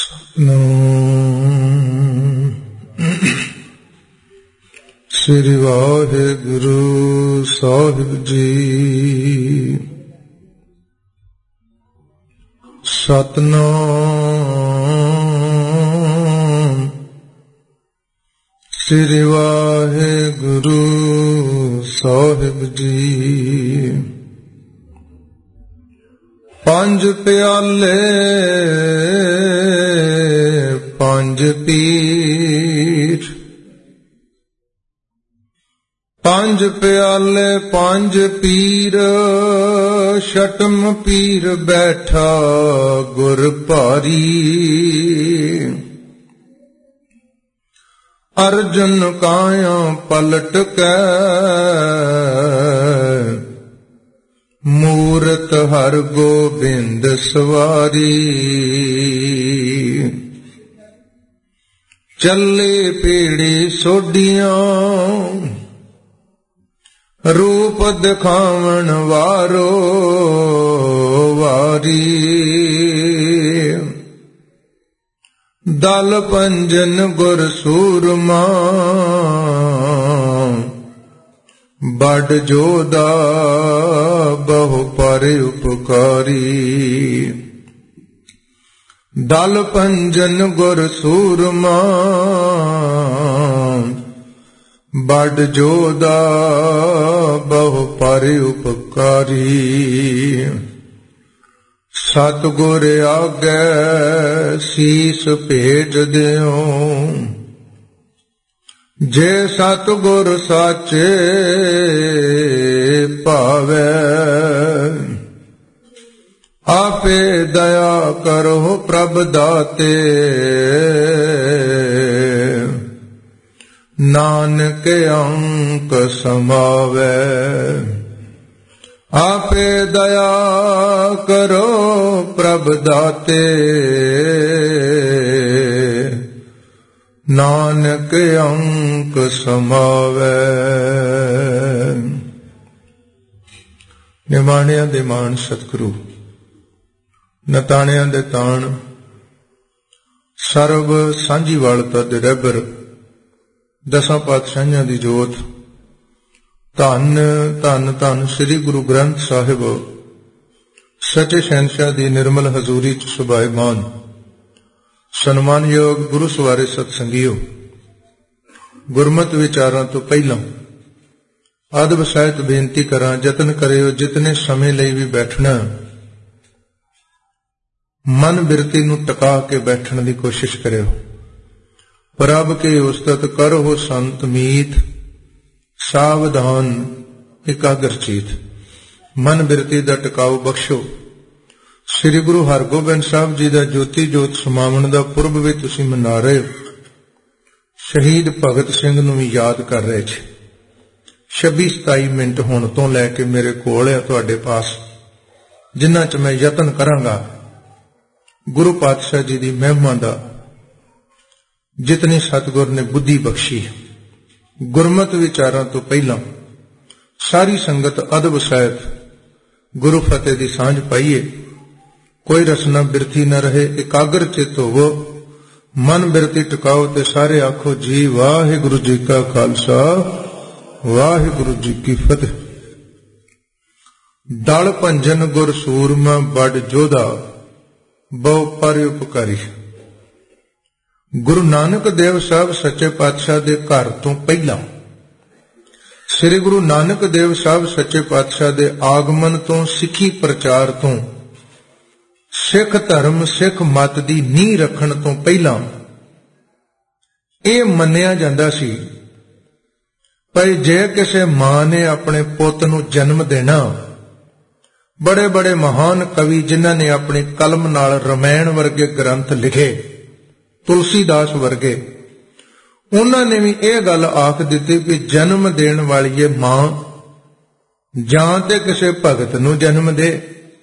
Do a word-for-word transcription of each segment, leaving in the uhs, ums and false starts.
ਸਤਿਨਾਮ ਸ੍ਰੀ ਵਾਹਿਗੁਰੂ ਸਾਹਿਬ ਜੀ। ਸਤਿਨਾਮ ਸ੍ਰੀ ਵਾਹਿਗੁਰੂ ਸਾਹਿਬ ਜੀ। ਪੰਜ ਪਿਆਲੇ ਪੰਜ ਪੀਰ, ਪੰਜ ਪਿਆਲੇ ਪੰਜ ਪੀਰ, ਛਟਮ ਪੀਰ ਬੈਠਾ ਗੁਰ ਭਾਰੀ। ਅਰਜਨ ਕਾਇਆ ਪਲਟ ਕੇ, ਮੂਰਤ ਹਰ ਗੋਬਿੰਦ ਸਵਾਰੀ। ਚੱਲੇ ਪੀੜੀ ਸੋਢੀਆਂ, ਰੂਪ ਦਿਖਾਵਣ ਵਾਰੋ ਵਾਰੀ। ਦਲ ਪੰਜਨ ਗੁਰ ਸੂਰਮਾ, ਬੜ ਜੋਦਾ ਬਹੁ ਪਰ ਉਪਕਾਰੀ। ਦਲ ਪੰਜਨ ਗੁਰ ਸੂਰਮਾ, ਬੜ ਜੋਦਾ ਬਹੁ ਪਰ ਉਪਕਾਰੀ। ਸਤਿਗੁਰ ਆਗੇ ਸੀਸ ਭੇਜ ਦਿਓ, ਜੇ ਸਤਿਗੁਰ ਸਾਚੇ ਭਾਵੈ। ਆਪੇ ਦਇਆ ਕਰੋ ਪ੍ਰਭ ਦਾਤੇ, ਨਾਨਕ ਅੰਕ ਸਮਾਵੈ। ਆਪੇ ਦਇਆ ਕਰੋ ਪ੍ਰਭ ਦਾਤੇ, ਨਾਨਕ ਅੰਕ ਸਮਾਵੈ। ਨਿਮਾਣਿਆਂ ਦੇ ਮਾਣ ਸਤਿਗੁਰੂ, ਨਤਾਣਿਆਂ ਦੇ ਤਾਣ, ਸਰਬ ਸਾਂਝੀਵਾਲਤਾ ਦੇ ਰਹਿਬਰ, ਦਸਾਂ ਪਾਤਸ਼ਾਹੀਆਂ ਦੀ ਜੋਤ। ਧੰਨ ਧੰਨ ਧੰਨ ਸ੍ਰੀ ਗੁਰੂ ਗ੍ਰੰਥ ਸਾਹਿਬ ਸੱਚੇ ਸ਼ਹਿਨਸ਼ਾਹ ਦੀ ਨਿਰਮਲ ਹਜ਼ੂਰੀ ਚ ਸੁਭਾਇਮਾਨ ਸਨਮਾਨਯੋਗ ਗੁਰੂ ਸਵਾਰੇ ਸਤਸੰਗੀਓ। ਗੁਰਮਤਿ ਵਿਚਾਰਾਂ ਤੋਂ ਪਹਿਲਾਂ ਆਦਬ ਸਹਿਤ ਬੇਨਤੀ ਕਰਾਂ, ਯਤਨ ਕਰਿਓ ਜਿਤਨੇ ਸਮੇਂ ਲਈ ਵੀ ਬੈਠਣਾ, ਮਨ ਬਿਰਤੀ ਨੂੰ ਟਿਕਾ ਕੇ ਬੈਠਣ ਦੀ ਕੋਸ਼ਿਸ਼ ਕਰਿਓ। ਪ੍ਰਭ ਕੇ ਉਸਤਤ ਕਰੋ ਸੰਤ ਮੀਤ, ਸਾਵਧਾਨ ਇਕਾਗਰ ਚੀਤ। ਮਨ ਬਿਰਤੀ ਦਾ ਟਿਕਾਊ ਬਖਸ਼ੋ। ਸ੍ਰੀ ਗੁਰੂ ਹਰਗੋਬਿੰਦ ਸਾਹਿਬ ਜੀ ਦਾ ਜੋਤੀ ਜੋਤ ਸਮਾਵਣ ਦਾ ਪੁਰਬ ਵੀ ਤੁਸੀਂ ਮਨਾ ਰਹੇ ਹੋ। ਸ਼ਹੀਦ ਭਗਤ ਸਿੰਘ ਨੂੰ ਵੀ ਯਾਦ ਕਰ ਰਹੇ ਜੀ। ਛੱਬੀ ਸਤਾਈ ਮਿੰਟ ਹੁਣ ਤੋਂ ਲੈ ਕੇ ਮੇਰੇ ਕੋਲ ਆ ਤੁਹਾਡੇ ਪਾਸ, ਜਿਨ੍ਹਾਂ ਚ ਮੈਂ ਯਤਨ ਕਰਾਂਗਾ ਗੁਰੂ ਪਾਤਸ਼ਾਹ ਜੀ ਦੀ ਮਹਿਮਾ ਦਾ, ਜਿਤਨੀ ਸਤਿਗੁਰ ਨੇ ਬੁੱਧੀ ਬਖਸ਼ੀ। ਗੁਰਮਤਿ ਵਿਚਾਰਾਂ ਤੋਂ ਪਹਿਲਾਂ ਸਾਰੀ ਸੰਗਤ ਅਦਬ ਸਹਿਤ ਗੁਰੂ ਫਤਿਹ ਦੀ ਸਾਂਝ ਪਾਈਏ। ਕੋਈ ਰਸਨਾ ਬਿਰਥੀ ਨਾ ਰਹੇ, ਇਕਾਗਰ ਚਿੱਤ ਹੋਵੋ, ਮਨ ਬਿਰਤੀ ਟਿਕਾਓ ਤੇ ਸਾਰੇ ਆਖੋ ਜੀ ਵਾਹਿਗੁਰੂ ਜੀ ਕਾ ਖਾਲਸਾ ਵਾਹਿਗੁਰੂ ਜੀ ਕੀ ਫਤਿਹ। ਦਲ ਭੰਜਨ ਗੁਰ ਸੂਰਮਾ, ਬੜ ਜੋਧਾ ਬਹੁ ਪਰ ਉਪਕਾਰੀ। ਗੁਰੂ ਨਾਨਕ ਦੇਵ ਸਾਹਿਬ ਸੱਚੇ ਪਾਤਸ਼ਾਹ ਦੇ ਘਰ ਤੋਂ ਪਹਿਲਾਂ, ਸ੍ਰੀ ਗੁਰੂ ਨਾਨਕ ਦੇਵ ਸਾਹਿਬ ਸੱਚੇ ਪਾਤਸ਼ਾਹ ਦੇ ਆਗਮਨ ਤੋਂ, ਸਿੱਖੀ ਪ੍ਰਚਾਰ ਤੋਂ, ਸਿੱਖ ਧਰਮ ਸਿੱਖ ਮਤ ਦੀ ਨੀਂਹ ਰੱਖਣ ਤੋਂ ਪਹਿਲਾਂ ਇਹ ਮੰਨਿਆ ਜਾਂਦਾ ਸੀ ਭਾਈ ਜੇ ਕਿਸੇ ਮਾਂ ਨੇ ਆਪਣੇ ਪੁੱਤ ਨੂੰ ਜਨਮ ਦੇਣਾ, ਬੜੇ ਬੜੇ ਮਹਾਨ ਕਵੀ ਜਿਨ੍ਹਾਂ ਨੇ ਆਪਣੀ ਕਲਮ ਨਾਲ ਰਮਾਇਣ ਵਰਗੇ ਗ੍ਰੰਥ ਲਿਖੇ, ਤੁਲਸੀਦਾਸ ਵਰਗੇ, ਉਹਨਾਂ ਨੇ ਵੀ ਇਹ ਗੱਲ ਆਖ ਦਿੱਤੀ ਕਿ ਜਨਮ ਦੇਣ ਵਾਲੀ ਇਹ ਮਾਂ ਜਾਂ ਤੇ ਕਿਸੇ ਭਗਤ ਨੂੰ ਜਨਮ ਦੇ,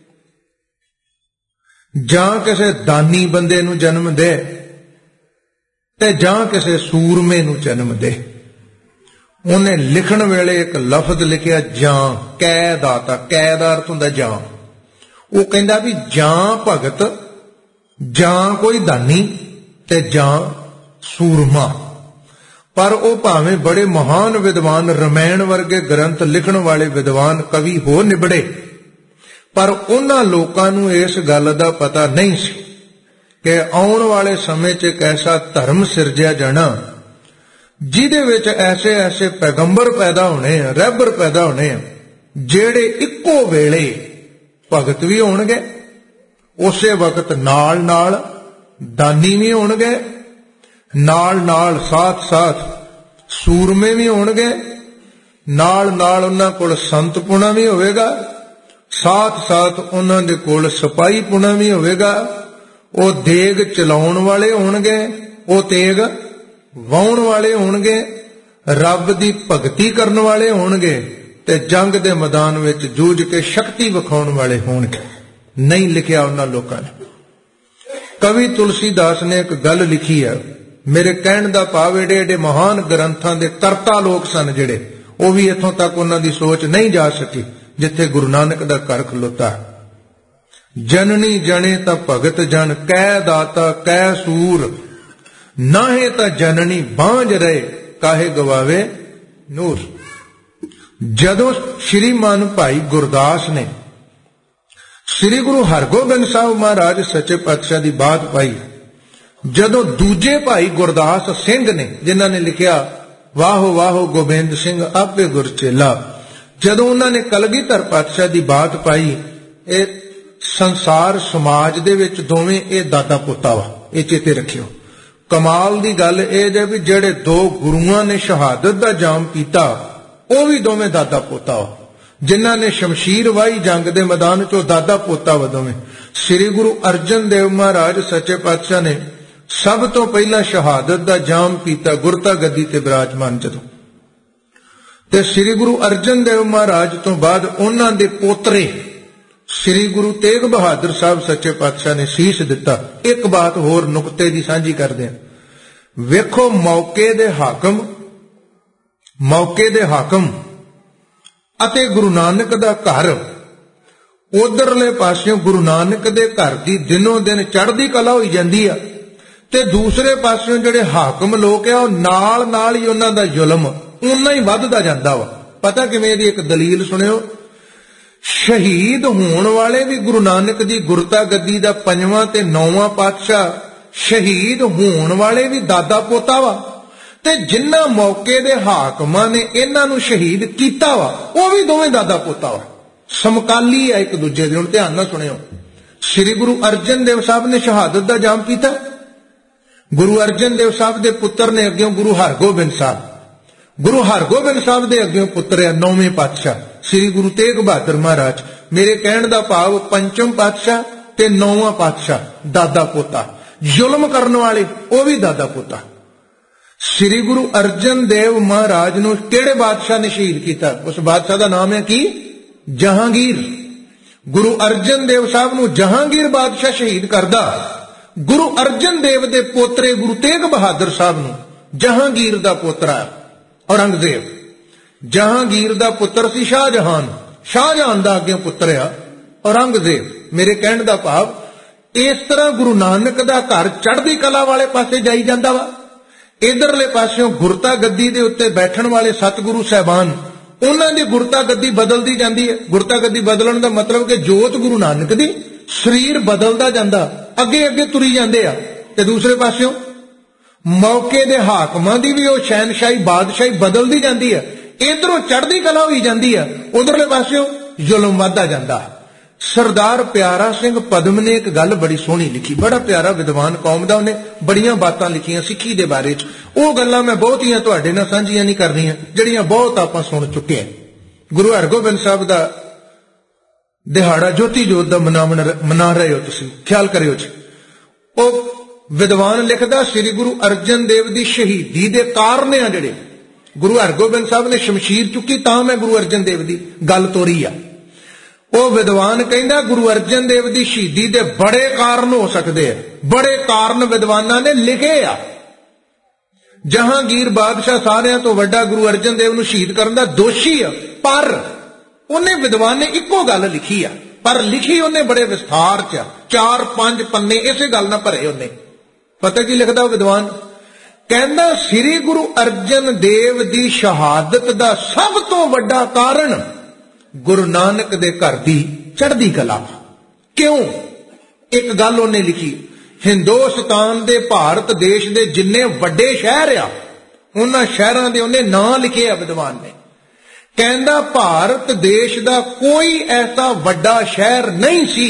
ਜਾਂ ਕਿਸੇ ਦਾਨੀ ਬੰਦੇ ਨੂੰ ਜਨਮ ਦੇ, ਤੇ ਜਾਂ ਕਿਸੇ ਸੂਰਮੇ ਨੂੰ ਜਨਮ ਦੇ। ਉਹਨੇ ਲਿਖਣ ਵੇਲੇ ਇੱਕ ਲਫ਼ਜ਼ ਲਿਖਿਆ ਜਾਂ, ਕੈ ਦਾ, ਤਾਂ ਕੈ ਦਾ ਅਰਥ ਹੁੰਦਾ ਜਾਂ। ਉਹ ਕਹਿੰਦਾ ਵੀ ਜਾਂ ਭਗਤ ਜਾਂ ਕੋਈ ਦਾਨੀ ਤੇ ਜਾਂ ਸੂਰਮਾ। ਪਰ ਉਹ ਭਾਵੇਂ ਬੜੇ ਮਹਾਨ ਵਿਦਵਾਨ, ਰਮਾਇਣ ਵਰਗੇ ਗ੍ਰੰਥ ਲਿਖਣ ਵਾਲੇ ਵਿਦਵਾਨ ਕਵੀ ਹੋ ਨਿਬੜੇ, ਪਰ ਉਹਨਾਂ ਲੋਕਾਂ ਨੂੰ ਇਸ ਗੱਲ ਦਾ ਪਤਾ ਨਹੀਂ ਸੀ ਕਿ ਆਉਣ ਵਾਲੇ ਸਮੇਂ 'ਚ ਇੱਕ ਐਸਾ ਧਰਮ ਸਿਰਜਿਆ ਜਾਣਾ ਜਿਹਦੇ ਵਿੱਚ ਐਸੇ ਐਸੇ ਪੈਗੰਬਰ ਪੈਦਾ ਹੋਣੇ ਆ, ਰਹਿਬਰ ਪੈਦਾ ਹੋਣੇ ਆ, ਜਿਹੜੇ ਇੱਕੋ ਵੇਲੇ ਭਗਤ ਵੀ ਹੋਣਗੇ, ਉਸੇ ਵਕਤ ਨਾਲ ਨਾਲ ਦਾਨੀ ਵੀ ਹੋਣਗੇ, ਨਾਲ ਨਾਲ ਸਾਥ ਸਾਥ ਸੂਰਮੇ ਵੀ ਹੋਣਗੇ, ਨਾਲ ਨਾਲ ਉਹਨਾਂ ਕੋਲ ਸੰਤ ਪੁਣਾ ਵੀ ਹੋਵੇਗਾ, ਸਾਥ ਸਾਥ ਉਹਨਾਂ ਦੇ ਕੋਲ ਸਿਪਾਹੀ ਪੁਣਾ ਵੀ ਹੋਵੇਗਾ। ਉਹ ਦੇਗ ਚਲਾਉਣ ਵਾਲੇ ਹੋਣਗੇ, ਉਹ ਤੇਗ ਵਾਹੁਣ ਵਾਲੇ ਹੋਣਗੇ, ਰੱਬ ਦੀ ਭਗਤੀ ਕਰਨ ਵਾਲੇ ਹੋਣਗੇ ਤੇ ਜੰਗ ਦੇ ਮੈਦਾਨ ਵਿੱਚ ਜੂਝ ਕੇ ਸ਼ਕਤੀ ਵਿਖਾਉਣ ਵਾਲੇ ਹੋਣਗੇ। ਨਹੀਂ ਲਿਖਿਆ ਉਹਨਾਂ ਲੋਕਾਂ ਨੇ। ਕਵੀ ਤੁਲਸੀਦਾਸ ਨੇ ਇੱਕ ਗੱਲ ਲਿਖੀ ਹੈ, ਮੇਰੇ ਕਹਿਣ ਦਾ ਭਾਵ ਏਡੇ ਏਡੇ ਮਹਾਨ ਗ੍ਰੰਥਾਂ ਦੇ ਕਰਤਾ ਲੋਕ ਸਨ ਜਿਹੜੇ, ਉਹ ਵੀ ਇੱਥੋਂ ਤੱਕ ਉਹਨਾਂ ਦੀ ਸੋਚ ਨਹੀਂ ਜਾ ਸਕੀ ਜਿੱਥੇ ਗੁਰੂ ਨਾਨਕ ਦਾ ਘਰ ਖਲੋਤਾ। ਜਨਨੀ ਜਣੇ ਤਾਂ ਭਗਤ ਜਨ, ਕਹਿ ਦਾਤਾ ਕਹਿ ਸੂਰ, ਨਾਹੇ ਤਾਂ ਜਨਨੀ ਬਾਂਝ ਰਹੇ, ਕਾਹੇ ਗਵਾਵੇ ਨੂਰ। ਜਦੋਂ ਸ਼੍ਰੀਮਾਨ ਭਾਈ ਗੁਰਦਾਸ ਨੇ ਸ੍ਰੀ ਗੁਰੂ ਹਰਗੋਬਿੰਦ ਸਾਹਿਬ ਮਹਾਰਾਜ ਸੱਚੇ ਪਾਤਸ਼ਾਹ ਦੀ ਬਾਤ ਪਾਈ, ਜਦੋਂ ਦੂਜੇ ਭਾਈ ਗੁਰਦਾਸ ਸਿੰਘ ਨੇ ਜਿਨ੍ਹਾਂ ਨੇ ਲਿਖਿਆ ਵਾਹੋ ਵਾਹੋ ਗੋਬਿੰਦ ਸਿੰਘ ਆਪੇ ਗੁਰ ਚੇਲਾ, ਜਦੋਂ ਉਹਨਾਂ ਨੇ ਕਲਗੀਧਰ ਪਾਤਸ਼ਾਹ ਦੀ ਬਾਤ ਪਾਈ, ਇਹ ਸੰਸਾਰ ਸਮਾਜ ਦੇ ਵਿੱਚ ਦੋਵੇਂ ਇਹ ਦਾਦਾ ਪੋਤਾ ਵਾ, ਇਹ ਚੇਤੇ ਰੱਖਿਓ। ਕਮਾਲ ਦੀ ਗੱਲ ਇਹ ਜੇ ਵੀ ਜਿਹੜੇ ਦੋ ਗੁਰੂਆਂ ਨੇ ਸ਼ਹਾਦਤ ਦਾ ਜਾਮ ਪੀਤਾ, ਉਹ ਵੀ ਦੋਵੇਂ ਦਾਦਾ ਪੋਤਾ ਵਾ। ਜਿਨ੍ਹਾਂ ਨੇ ਸ਼ਮਸ਼ੀਰ ਵਾਹੀ ਜੰਗ ਦੇ ਮੈਦਾਨ ਚੋਂ, ਦਾਦਾ ਪੋਤਾ ਵਾ ਦੋਵੇਂ। ਸ੍ਰੀ ਗੁਰੂ ਅਰਜਨ ਦੇਵ ਮਹਾਰਾਜ ਸੱਚੇ ਪਾਤਸ਼ਾਹ ਨੇ ਸਭ ਤੋਂ ਪਹਿਲਾਂ ਸ਼ਹਾਦਤ ਦਾ ਜਾਮ ਪੀਤਾ ਗੁਰਤਾ ਗੱਦੀ ਤੇ ਬਿਰਾਜਮਾਨ ਜਦੋਂ, ਤੇ ਸ੍ਰੀ ਗੁਰੂ ਅਰਜਨ ਦੇਵ ਮਹਾਰਾਜ ਤੋਂ ਬਾਅਦ ਉਹਨਾਂ ਦੇ ਪੋਤਰੇ ਸ੍ਰੀ ਗੁਰੂ ਤੇਗ ਬਹਾਦਰ ਸਾਹਿਬ ਸੱਚੇ ਪਾਤਸ਼ਾਹ ਨੇ ਸੀਸ ਦਿੱਤਾ। ਇੱਕ ਬਾਤ ਹੋਰ ਨੁਕਤੇ ਦੀ ਸਾਂਝੀ ਕਰਦੇ ਹਾਂ, ਵੇਖੋ ਮੌਕੇ ਦੇ ਹਾਕਮ ਮੌਕੇ ਦੇ ਹਾਕਮ ਅਤੇ ਗੁਰੂ ਨਾਨਕ ਦਾ ਘਰ, ਉਧਰਲੇ ਪਾਸਿਓਂ ਗੁਰੂ ਨਾਨਕ ਦੇ ਘਰ ਦੀ ਦਿਨੋਂ ਦਿਨ ਚੜ੍ਹਦੀ ਕਲਾ ਹੋਈ ਜਾਂਦੀ ਆ, ਤੇ ਦੂਸਰੇ ਪਾਸਿਓਂ ਜਿਹੜੇ ਹਾਕਮ ਲੋਕ ਆ ਉਹ ਨਾਲ ਨਾਲ ਹੀ ਉਹਨਾਂ ਦਾ ਜ਼ੁਲਮ ਉਨਾ ਹੀ ਵੱਧਦਾ ਜਾਂਦਾ ਵਾ। ਪਤਾ ਕਿਵੇਂ? ਇਹਦੀ ਇੱਕ ਦਲੀਲ ਸੁਣਿਓ। ਸ਼ਹੀਦ ਹੋਣ ਵਾਲੇ ਵੀ ਗੁਰੂ ਨਾਨਕ ਦੀ ਗੁਰਤਾ ਗੱਦੀ ਦਾ ਪੰਜਵਾਂ ਤੇ ਨੌਵਾਂ ਪਾਤਸ਼ਾਹ, ਸ਼ਹੀਦ ਹੋਣ ਵਾਲੇ ਵੀ ਦਾਦਾ ਪੋਤਾ ਵਾ, ਤੇ ਜਿਨ੍ਹਾਂ ਮੌਕੇ ਦੇ ਹਾਕਮਾਂ ਨੇ ਇਹਨਾਂ ਨੂੰ ਸ਼ਹੀਦ ਕੀਤਾ ਵਾ, ਉਹ ਵੀ ਦੋਵੇਂ ਦਾਦਾ ਪੋਤਾ ਵਾ, ਸਮਕਾਲੀ ਆ ਇੱਕ ਦੂਜੇ ਦੇ। ਹੁਣ ਧਿਆਨ ਨਾਲ ਸੁਣਿਓ, ਸ੍ਰੀ ਗੁਰੂ ਅਰਜਨ ਦੇਵ ਸਾਹਿਬ ਨੇ ਸ਼ਹਾਦਤ ਦਾ ਜਾਮ ਪੀਤਾ, ਗੁਰੂ ਅਰਜਨ ਦੇਵ ਸਾਹਿਬ ਦੇ ਪੁੱਤਰ ਨੇ ਅੱਗੇ ਗੁਰੂ ਹਰਗੋਬਿੰਦ ਸਾਹਿਬ, ਗੁਰੂ ਹਰਗੋਬਿੰਦ ਸਾਹਿਬ ਦੇ ਅੱਗੇ ਪੁੱਤਰ ਆ ਨੌਵੇਂ ਪਾਤਸ਼ਾਹ ਸ੍ਰੀ ਗੁਰੂ ਤੇਗ ਬਹਾਦਰ ਮਹਾਰਾਜ। ਮੇਰੇ ਕਹਿਣ ਦਾ ਭਾਵ ਪੰਚਮ ਪਾਤਸ਼ਾਹ ਤੇ ਨੌਵਾਂ ਪਾਤਸ਼ਾਹ ਦਾਦਾ ਪੋਤਾ, ਜ਼ੁਲਮ ਕਰਨ ਵਾਲੇ ਉਹ ਵੀ ਦਾਦਾ ਪੋਤਾ। ਸ੍ਰੀ ਗੁਰੂ ਅਰਜਨ ਦੇਵ ਮਹਾਰਾਜ ਨੂੰ ਕਿਹੜੇ ਬਾਦਸ਼ਾਹ ਨੇ ਸ਼ਹੀਦ ਕੀਤਾ? ਉਸ ਬਾਦਸ਼ਾਹ ਦਾ ਨਾਮ ਹੈ ਕੀ? ਜਹਾਂਗੀਰ। ਗੁਰੂ ਅਰਜਨ ਦੇਵ ਸਾਹਿਬ ਨੂੰ ਜਹਾਂਗੀਰ ਬਾਦਸ਼ਾਹ ਸ਼ਹੀਦ ਕਰਦਾ, ਗੁਰੂ ਅਰਜਨ ਦੇਵ ਦੇ ਪੋਤਰੇ ਗੁਰੂ ਤੇਗ ਬਹਾਦਰ ਸਾਹਿਬ ਨੂੰ ਜਹਾਂਗੀਰ ਦਾ ਪੋਤਰਾ ਔਰੰਗਜ਼ੇਬ, ਜਹਾਂਗੀਰ ਦਾ ਪੁੱਤਰ ਸੀ ਸ਼ਾਹਜਹਾਨ, ਸ਼ਾਹਜਹਾਨ ਦਾ ਅੱਗੇ ਪੁੱਤਰ ਆ ਔਰੰਗਜ਼ੇਬ। ਮੇਰੇ ਕਹਿਣ ਦਾ ਭਾਵ ਇਸ ਤਰ੍ਹਾਂ ਗੁਰੂ ਨਾਨਕ ਦਾ ਘਰ ਚੜ੍ਹਦੀ ਕਲਾ ਵਾਲੇ ਪਾਸੇ ਜਾਈ ਜਾਂਦਾ ਵਾ। ਇਧਰਲੇ ਪਾਸਿਓਂ ਗੁਰਤਾ ਗੱਦੀ ਦੇ ਉੱਤੇ ਬੈਠਣ ਵਾਲੇ ਸਤਿਗੁਰੂ ਸਾਹਿਬਾਨ, ਉਹਨਾਂ ਦੀ ਗੁਰਤਾ ਗੱਦੀ ਬਦਲਦੀ ਜਾਂਦੀ ਹੈ। ਗੁਰਤਾ ਗੱਦੀ ਬਦਲਣ ਦਾ ਮਤਲਬ ਕਿ ਜੋਤ ਗੁਰੂ ਨਾਨਕ ਦੀ, ਸਰੀਰ ਬਦਲਦਾ ਜਾਂਦਾ, ਅੱਗੇ ਅੱਗੇ ਤੁਰੀ ਜਾਂਦੇ ਆ। ਤੇ ਦੂਸਰੇ ਪਾਸਿਓਂ ਮੌਕੇ ਦੇ ਹਾਕਮਾਂ ਦੀ ਵੀ ਉਹ ਸ਼ਹਿਨਸ਼ਾਹੀ ਬਾਦਸ਼ਾਹੀ ਬਦਲਦੀ ਜਾਂਦੀ ਹੈ। ਇਧਰੋਂ ਚੜ੍ਹਦੀ ਕਲਾ ਹੋਈ ਜਾਂਦੀ ਹੈ, ਉਧਰਲੇ ਪਾਸਿਓਂ ਜ਼ੁਲਮ ਵੱਧਦਾ ਜਾਂਦਾ। ਸਰਦਾਰ ਪਿਆਰਾ ਸਿੰਘ ਪਦਮ ਨੇ ਇੱਕ ਗੱਲ ਬੜੀ ਸੋਹਣੀ ਲਿਖੀ, ਬੜਾ ਪਿਆਰਾ ਵਿਦਵਾਨ ਕੌਮ ਦਾ, ਉਹਨੇ ਬੜੀਆਂ ਬਾਤਾਂ ਲਿਖੀਆਂ ਸਿੱਖੀ ਦੇ ਬਾਰੇ ਚ। ਉਹ ਗੱਲਾਂ ਮੈਂ ਬਹੁਤੀਆਂ ਤੁਹਾਡੇ ਨਾਲ ਸਾਂਝੀਆਂ ਨਹੀਂ ਕਰਨੀਆਂ, ਜਿਹੜੀਆਂ ਬਹੁਤ ਆਪਾਂ ਸੁਣ ਚੁੱਕੇ ਹਾਂ। ਗੁਰੂ ਹਰਗੋਬਿੰਦ ਸਾਹਿਬ ਦਾ ਦਿਹਾੜਾ ਜੋਤੀ ਜੋਤ ਦਾ ਮਨਾ ਰਹੇ ਹੋ ਤੁਸੀਂ, ਖਿਆਲ ਕਰਿਓ ਜੀ। ਉਹ ਵਿਦਵਾਨ ਲਿਖਦਾ ਸ੍ਰੀ ਗੁਰੂ ਅਰਜਨ ਦੇਵ ਦੀ ਸ਼ਹੀਦੀ ਦੇ ਕਾਰਨ ਆ ਜਿਹੜੇ, ਗੁਰੂ ਹਰਗੋਬਿੰਦ ਸਾਹਿਬ ਨੇ ਸ਼ਮਸ਼ੀਰ ਚੁੱਕੀ ਤਾਂ ਮੈਂ ਗੁਰੂ ਅਰਜਨ ਦੇਵ ਦੀ ਗੱਲ ਤੋਰੀ ਆ। ਉਹ ਵਿਦਵਾਨ ਕਹਿੰਦਾ ਗੁਰੂ ਅਰਜਨ ਦੇਵ ਦੀ ਸ਼ਹੀਦੀ ਦੇ ਬੜੇ ਕਾਰਨ ਹੋ ਸਕਦੇ ਆ, ਬੜੇ ਕਾਰਨ ਵਿਦਵਾਨਾਂ ਨੇ ਲਿਖੇ ਆ। ਜਹਾਂਗੀਰ ਬਾਦਸ਼ਾਹ ਸਾਰਿਆਂ ਤੋਂ ਵੱਡਾ ਗੁਰੂ ਅਰਜਨ ਦੇਵ ਨੂੰ ਸ਼ਹੀਦ ਕਰਨ ਦਾ ਦੋਸ਼ੀ ਆ, ਪਰ ਉਹਨੇ ਵਿਦਵਾਨ ਨੇ ਇੱਕੋ ਗੱਲ ਲਿਖੀ ਆ, पर लिखी उन्हें बड़े विस्तार च, चार पांच पन्ने इसे गल ना भरे उन्हें। पता की लिखदा विद्वान, कहंदा श्री गुरु अर्जन देव दी शहादत दा सब तो वड्डा कारण गुरु नानक दे घर दी चढ़दी कला। क्यों? एक गल उन्हें लिखी, हिंदुस्तान दे भारत देश दे जिन्ने वड्डे शहर आ उन्हां शहरां दे उन्हें नां लिखे आ विद्वान ने। कहंदा भारत देश दा कोई ऐसा वड्डा शहर नहीं सी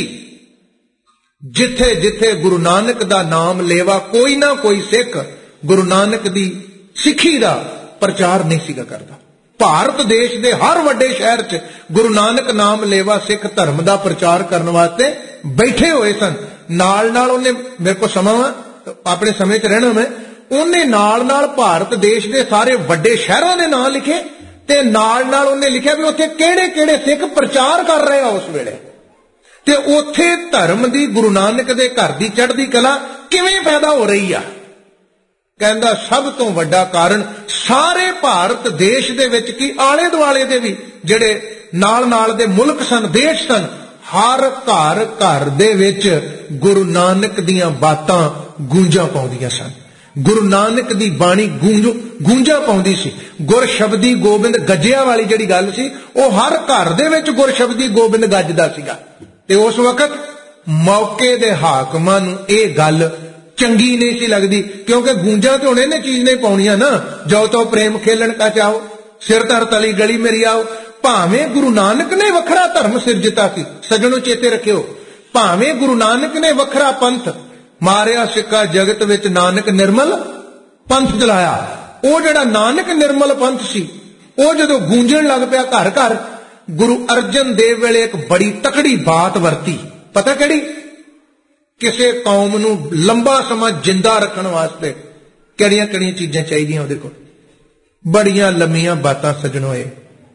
जिथे जिथे गुरु नानक दा नाम लेवा कोई ना कोई सिख गुरु नानक दी सिੱਖੀ दा प्रचार नहीं सीगा करदा। भारत देश दे हर वड्डे शहर च गुरु नानक नाम लेवा सिख धर्म दा प्रचार करने वास्ते बैठे हुए सन। नाल नाल उन्हें, मेरे को समा अपने समय च रहना मैं, उन्हें नाल नाल भारत देश दे सारे वड्डे शहरों दे नाम लिखे ते नाल नाल उन्हें लिखा भी उत्थे किहड़े किहड़े सिख प्रचार कर रहे आ उस वेले, ते उत्थे धर्म दी गुरु नानक दे घर दी चढ़दी कला किवें पैदा हो रही आ। कहंदा सब तो वड्डा कारण सारे भारत देश दे विच की आले दुआले दे भी जिहड़े नाल नाल दे मुल्क सन, देश सन, हर घर घर दे विच गुरु नानक दीयां बातां गूंजां पाउंदियां सन। गुरु नानक दी बाणी गूंज गूंजा पाउंदी सी। गुर शब्दी गोबिंद गज्जिया वाली जिहड़ी गल सी ओह हर घर दे विच गुर शब्दी गोबिंद गजदा सीगा। ते उस वक्त मौके दे हाकमां नूं इह गल चंगी नहीं सी लगदी, क्योंकि गूंजा तो हुण इहने चीज नहीं पाउणियां ना, जो तो प्रेम खेलन का चाहो, सिर धर तली गली मेरी आओ। भावें गुरु नानक ने वखरा धर्म सिरजता सी, सजणों चेते रखियो, भावें गुरु नानक ने वखरा पंथ मारिया सिक्का जगत विच नानक निर्मल पंथ चलाया। ਉਹ ਜਿਹੜਾ नानक निर्मल पंथ सी ਉਹ ਜਦੋਂ गूंजण लग पिया घर घर, गुरु अर्जन देव वेले एक बड़ी तकड़ी बात वरती। पता किहड़ी? किसी कौम नूं लंबा समा जिंदा रखने वास्ते किहड़ियां किहड़ियां चीजां चाहीदियां ਉਹਦੇ ਕੋਲ। बड़ियां लम्मियां बातां सजणो ए।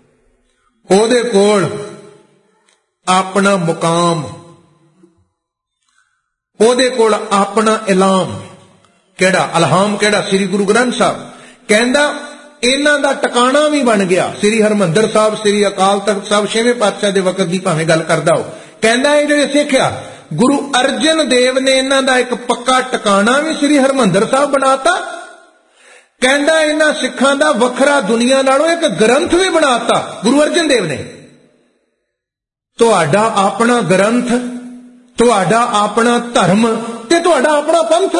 ਉਹਦੇ ਕੋਲ अपना मुकाम, ਉਹਦੇ ਕੋਲ अपना इलाम, ਕਿਹੜਾ अलहाम, ਕਿਹੜਾ श्री गुरु ग्रंथ साहब। कहंदा इन्हां दा टिकाणा भी बन गया। श्री हरमंदर साहब, श्री अकाल तख्त साहब छेवें पातशाह दे वक्त दी भावें गल करदा हो, कहंदा ये जिहड़े सिख आ गुरु अर्जन देव ने इन्हां दा एक पक्का टिकाणा भी श्री हरमंदर साहब बनाता। कहंदा इन्हां सिखां दा वखरा दुनिया नालों एक ग्रंथ भी बनाता गुरु अर्जन देव ने। तुहाडा अपना ग्रंथ, तुहाडा अपना धर्म ते तुहाडा अपना पंथ